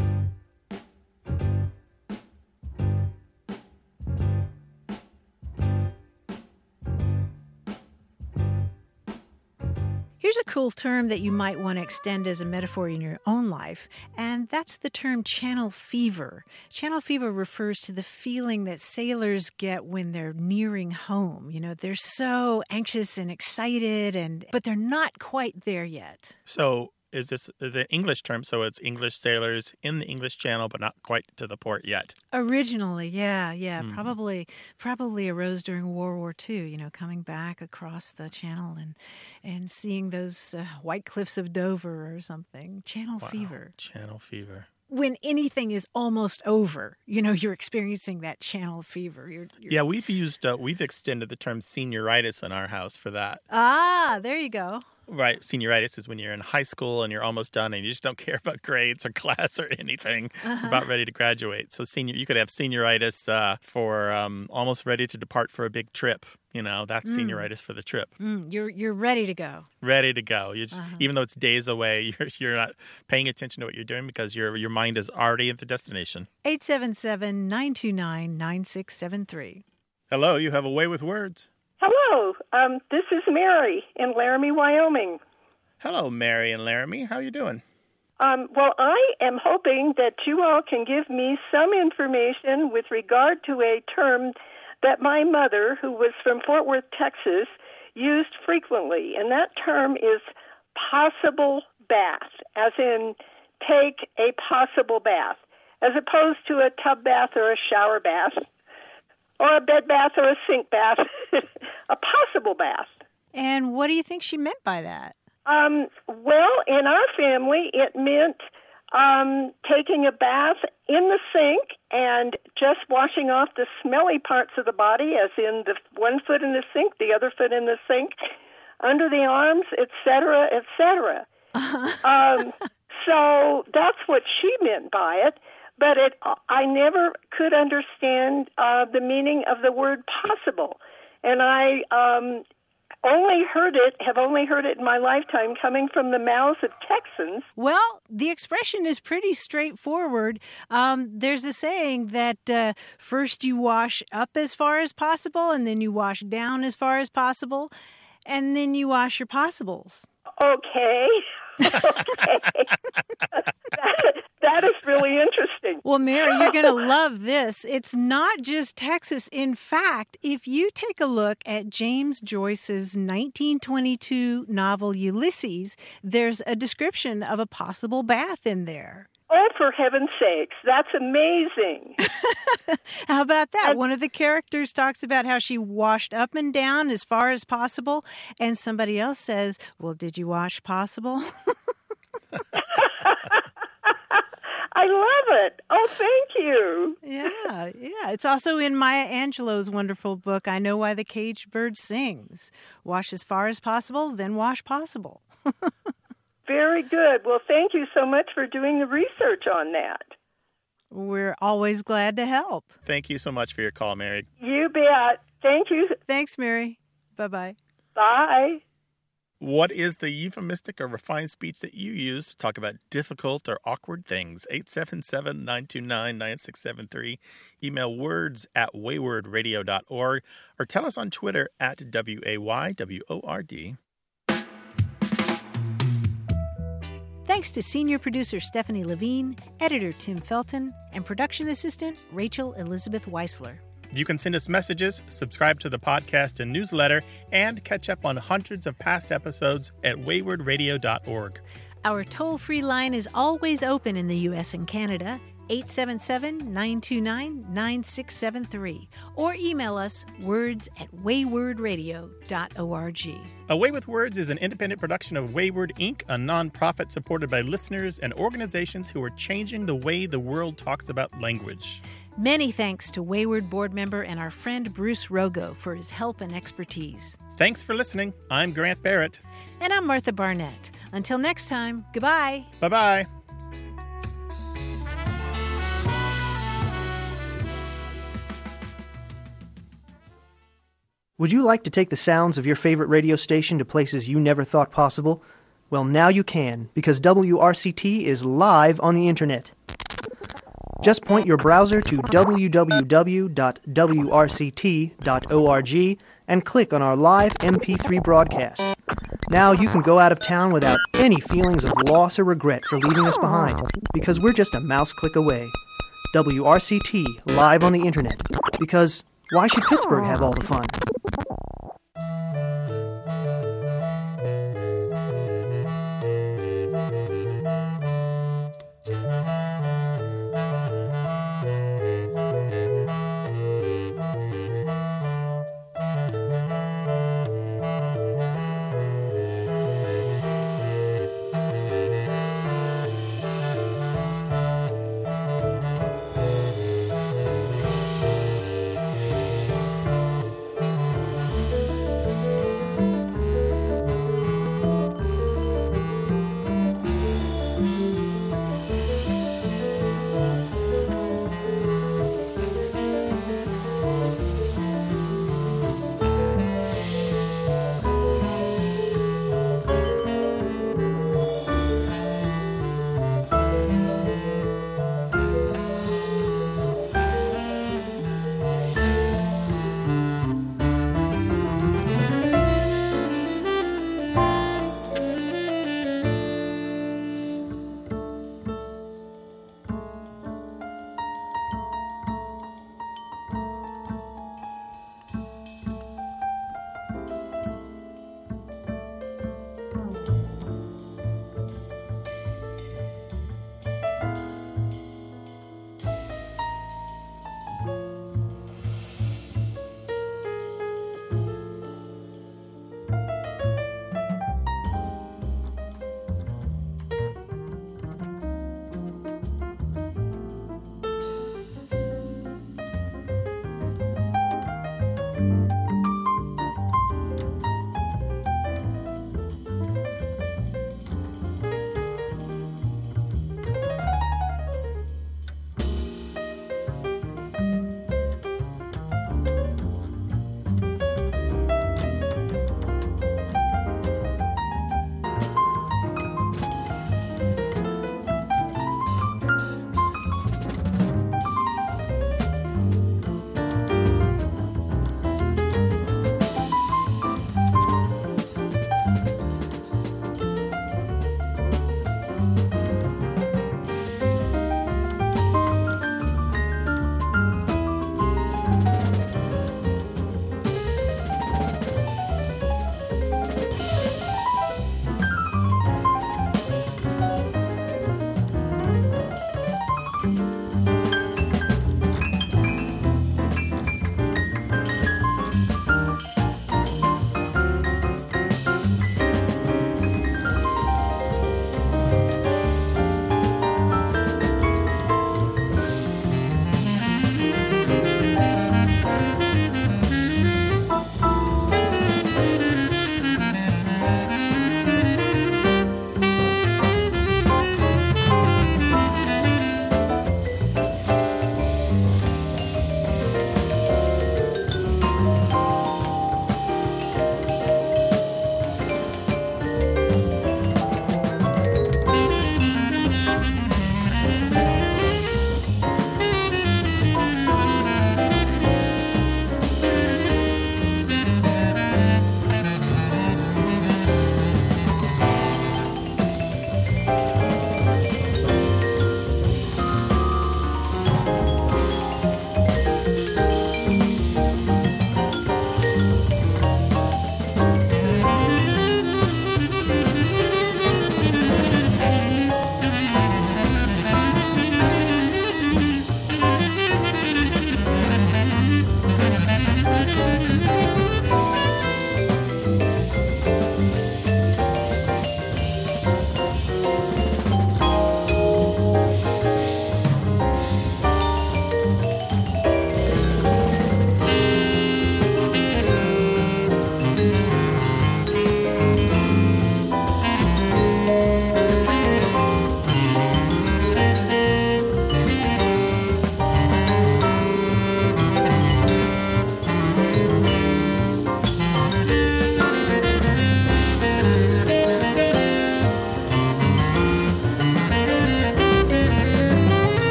Here's a cool term that you might want to extend as a metaphor in your own life, and that's the term channel fever. Channel fever refers to the feeling that sailors get when they're nearing home. You know, they're so anxious and excited, but they're not quite there yet. So is this the English term? So it's English sailors in the English Channel, but not quite to the port yet. Originally, yeah. Probably arose during World War II, coming back across the Channel and seeing those white cliffs of Dover or something. Channel fever. Channel fever. When anything is almost over, you're experiencing that channel fever. Yeah, we've extended the term senioritis in our house for that. Ah, there you go. Right. Senioritis is when you're in high school and you're almost done and you just don't care about grades or class or anything. You're about ready to graduate. So you could have senioritis for almost ready to depart for a big trip. That's senioritis for the trip. You're ready to go. Ready to go. You just even though it's days away, you're not paying attention to what you're doing because your mind is already at the destination. 877-929-9673. Hello, you have a way with words. Hello, this is Mary in Laramie, Wyoming. Hello, Mary in Laramie. How are you doing? Well, I am hoping that you all can give me some information with regard to a term that my mother, who was from Fort Worth, Texas, used frequently, and that term is possible bath, as in take a possible bath, as opposed to a tub bath or a shower bath, or a bed bath or a sink bath, a possible bath. And what do you think she meant by that? Well, in our family, it meant taking a bath in the sink and just washing off the smelly parts of the body, as in the one foot in the sink, the other foot in the sink, under the arms, etc., etc. So that's what she meant by it. But I never could understand the meaning of the word possible. And I have only heard it in my lifetime coming from the mouths of Texans. Well, the expression is pretty straightforward. There's a saying that first you wash up as far as possible, and then you wash down as far as possible, and then you wash your possibles. Okay. Okay. That is really interesting. Well, Mary, you're going to love this. It's not just Texas. In fact, if you take a look at James Joyce's 1922 novel Ulysses, there's a description of a possible bath in there. Oh, for heaven's sakes. That's amazing. How about that? One of the characters talks about how she washed up and down as far as possible, and somebody else says, well, did you wash possible? I love it. Oh, thank you. Yeah. It's also in Maya Angelou's wonderful book, I Know Why the Caged Bird Sings. Wash as far as possible, then wash possible. Very good. Well, thank you so much for doing the research on that. We're always glad to help. Thank you so much for your call, Mary. You bet. Thank you. Thanks, Mary. Bye-bye. Bye. What is the euphemistic or refined speech that you use to talk about difficult or awkward things? 877-929-9673. Email words@waywordradio.org or tell us on Twitter @WAYWORD. Thanks to senior producer Stephanie Levine, editor Tim Felton, and production assistant Rachel Elizabeth Weisler. You can send us messages, subscribe to the podcast and newsletter, and catch up on hundreds of past episodes at waywordradio.org. Our toll-free line is always open in the U.S. and Canada, 877-929-9673, or email us words@waywordradio.org. A Way with Words is an independent production of Wayword, Inc., a nonprofit supported by listeners and organizations who are changing the way the world talks about language. Many thanks to Wayword board member and our friend Bruce Rogo for his help and expertise. Thanks for listening. I'm Grant Barrett. And I'm Martha Barnett. Until next time, goodbye. Bye-bye. Would you like to take the sounds of your favorite radio station to places you never thought possible? Well, now you can, because WRCT is live on the internet. Just point your browser to www.wrct.org and click on our live MP3 broadcast. Now you can go out of town without any feelings of loss or regret for leaving us behind, because we're just a mouse click away. WRCT, live on the internet, because why should Pittsburgh have all the fun?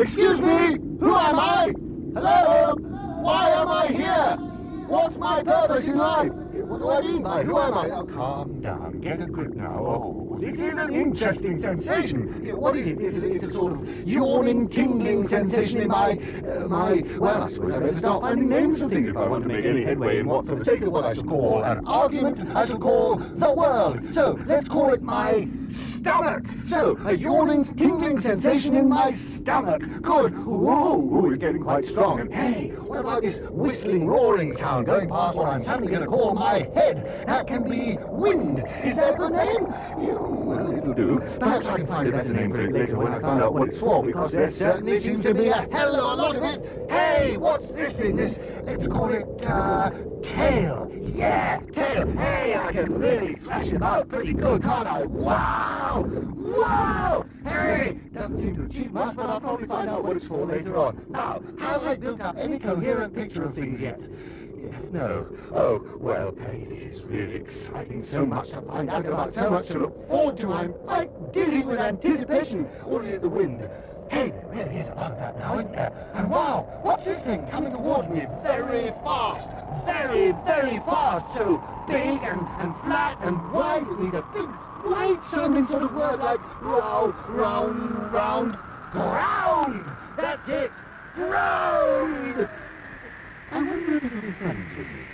Excuse me? Who am I? Hello? Why am I here? What's my purpose in life? What do I mean by who am I? Now, calm down. Get a grip now. Oh, this is an interesting sensation. What is it? It's a sort of yawning, tingling sensation in my... Well, I suppose I better start finding names for things if I want to make any headway in what, for the sake of what I shall call an argument, I shall call the world. So, let's call it my stomach. So, a yawning, tingling sensation in my stomach. Good. Ooh, it's getting quite strong. And hey, what about this whistling, roaring sound going past what I'm suddenly going to call my head? That can be wind. Is that a good name? Well, it'll do. Perhaps I can find a better name for it later when I find out what it's for, because there certainly seems to be a hell of a lot of it. Hey, what's this thing? Let's call it, tail. Yeah, tail. Hey, I can really thrash him out pretty good, can't I? Wow! Wow! Hey! Doesn't seem to achieve much, but I'll probably find out what it's for later on. Now, have I built up any coherent picture of things yet? No. Oh, well, hey, this is really exciting. So much to find out about, so much to look forward to. I'm quite dizzy with anticipation. Or is it the wind? Hey, there really is a lot of that now, isn't there? And wow, what's this thing coming towards me very fast? Very, very fast. So big and flat and wide. It needs a big, wide-sounding sort of word like round. Ground! That's it! Ground! I wonder if it'll be friends with me.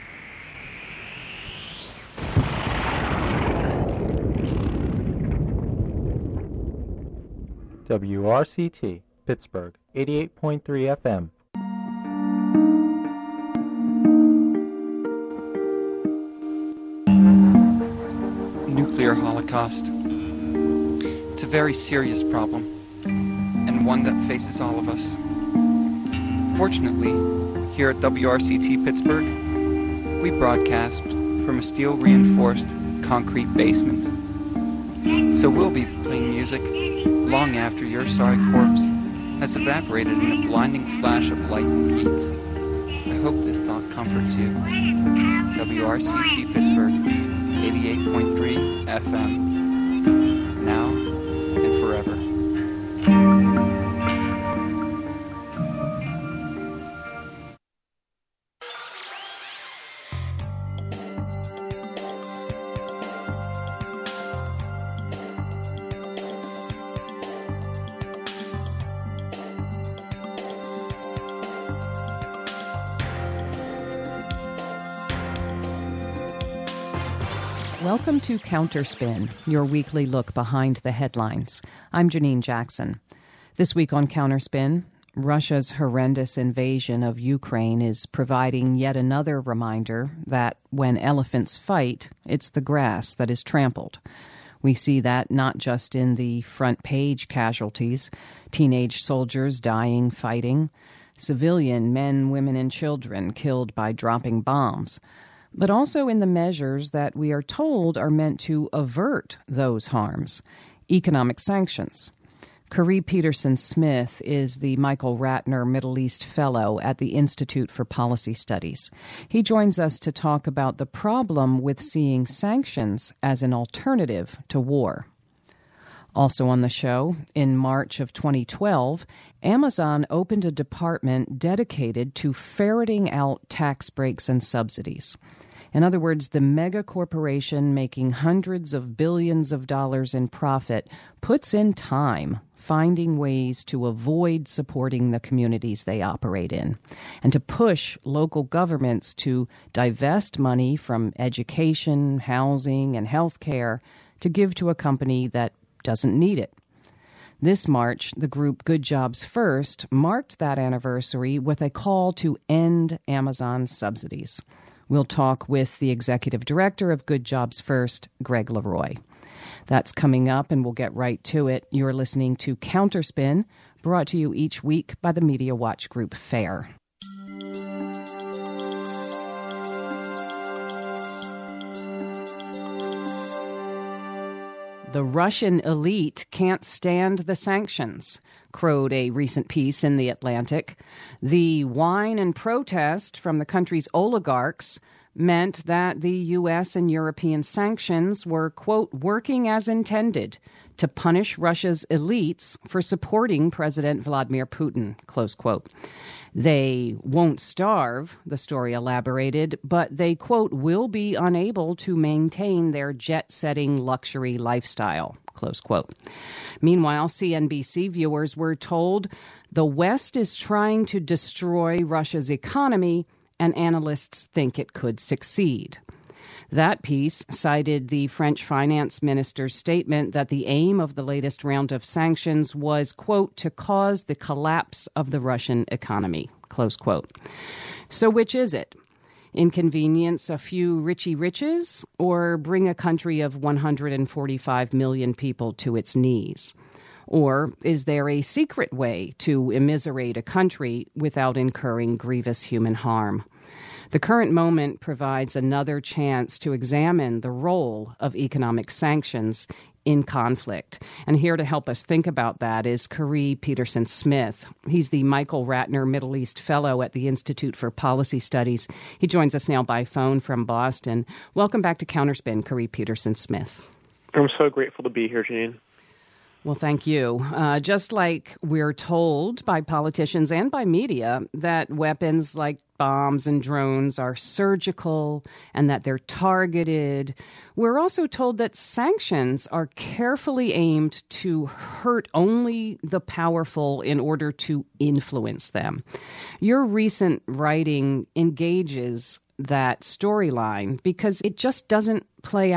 WRCT, Pittsburgh, 88.3 FM. Nuclear holocaust. It's a very serious problem, and one that faces all of us. Fortunately, here at WRCT Pittsburgh, we broadcast from a steel-reinforced concrete basement. So we'll be playing music long after your sorry corpse has evaporated in a blinding flash of light and heat. I hope this thought comforts you. WRCT Pittsburgh, 88.3 FM, now and forever. Welcome to Counterspin, your weekly look behind the headlines. I'm Janine Jackson. This week on Counterspin, Russia's horrendous invasion of Ukraine is providing yet another reminder that when elephants fight, it's the grass that is trampled. We see that not just in the front page casualties, teenage soldiers dying fighting, civilian men, women, and children killed by dropping bombs, but also in the measures that we are told are meant to avert those harms, economic sanctions. Carrie Peterson-Smith is the Michael Ratner Middle East Fellow at the Institute for Policy Studies. He joins us to talk about the problem with seeing sanctions as an alternative to war. Also on the show, in March of 2012, Amazon opened a department dedicated to ferreting out tax breaks and subsidies. In other words, the mega corporation making hundreds of billions of dollars in profit puts in time finding ways to avoid supporting the communities they operate in and to push local governments to divest money from education, housing, and health care to give to a company that doesn't need it. This March, the group Good Jobs First marked that anniversary with a call to end Amazon subsidies. We'll talk with the executive director of Good Jobs First, Greg Leroy. That's coming up, and we'll get right to it. You're listening to Counterspin, brought to you each week by the Media Watch Group FAIR. The Russian elite can't stand the sanctions, crowed a recent piece in The Atlantic. The whine and protest from the country's oligarchs meant that the U.S. and European sanctions were, quote, working as intended to punish Russia's elites for supporting President Vladimir Putin, close quote. They won't starve, the story elaborated, but they, quote, will be unable to maintain their jet-setting luxury lifestyle, close quote. Meanwhile, CNBC viewers were told the West is trying to destroy Russia's economy, and analysts think it could succeed. That piece cited the French finance minister's statement that the aim of the latest round of sanctions was, quote, to cause the collapse of the Russian economy, close quote. So which is it? Inconvenience a few richy riches, or bring a country of 145 million people to its knees? Or is there a secret way to immiserate a country without incurring grievous human harm? The current moment provides another chance to examine the role of economic sanctions in conflict. And here to help us think about that is Kari Peterson Smith. He's the Michael Ratner Middle East Fellow at the Institute for Policy Studies. He joins us now by phone from Boston. Welcome back to Counterspin, Kari Peterson Smith. I'm so grateful to be here, Janine. Well, thank you. Just like we're told by politicians and by media that weapons like bombs and drones are surgical and that they're targeted, we're also told that sanctions are carefully aimed to hurt only the powerful in order to influence them. Your recent writing engages that storyline because it just doesn't play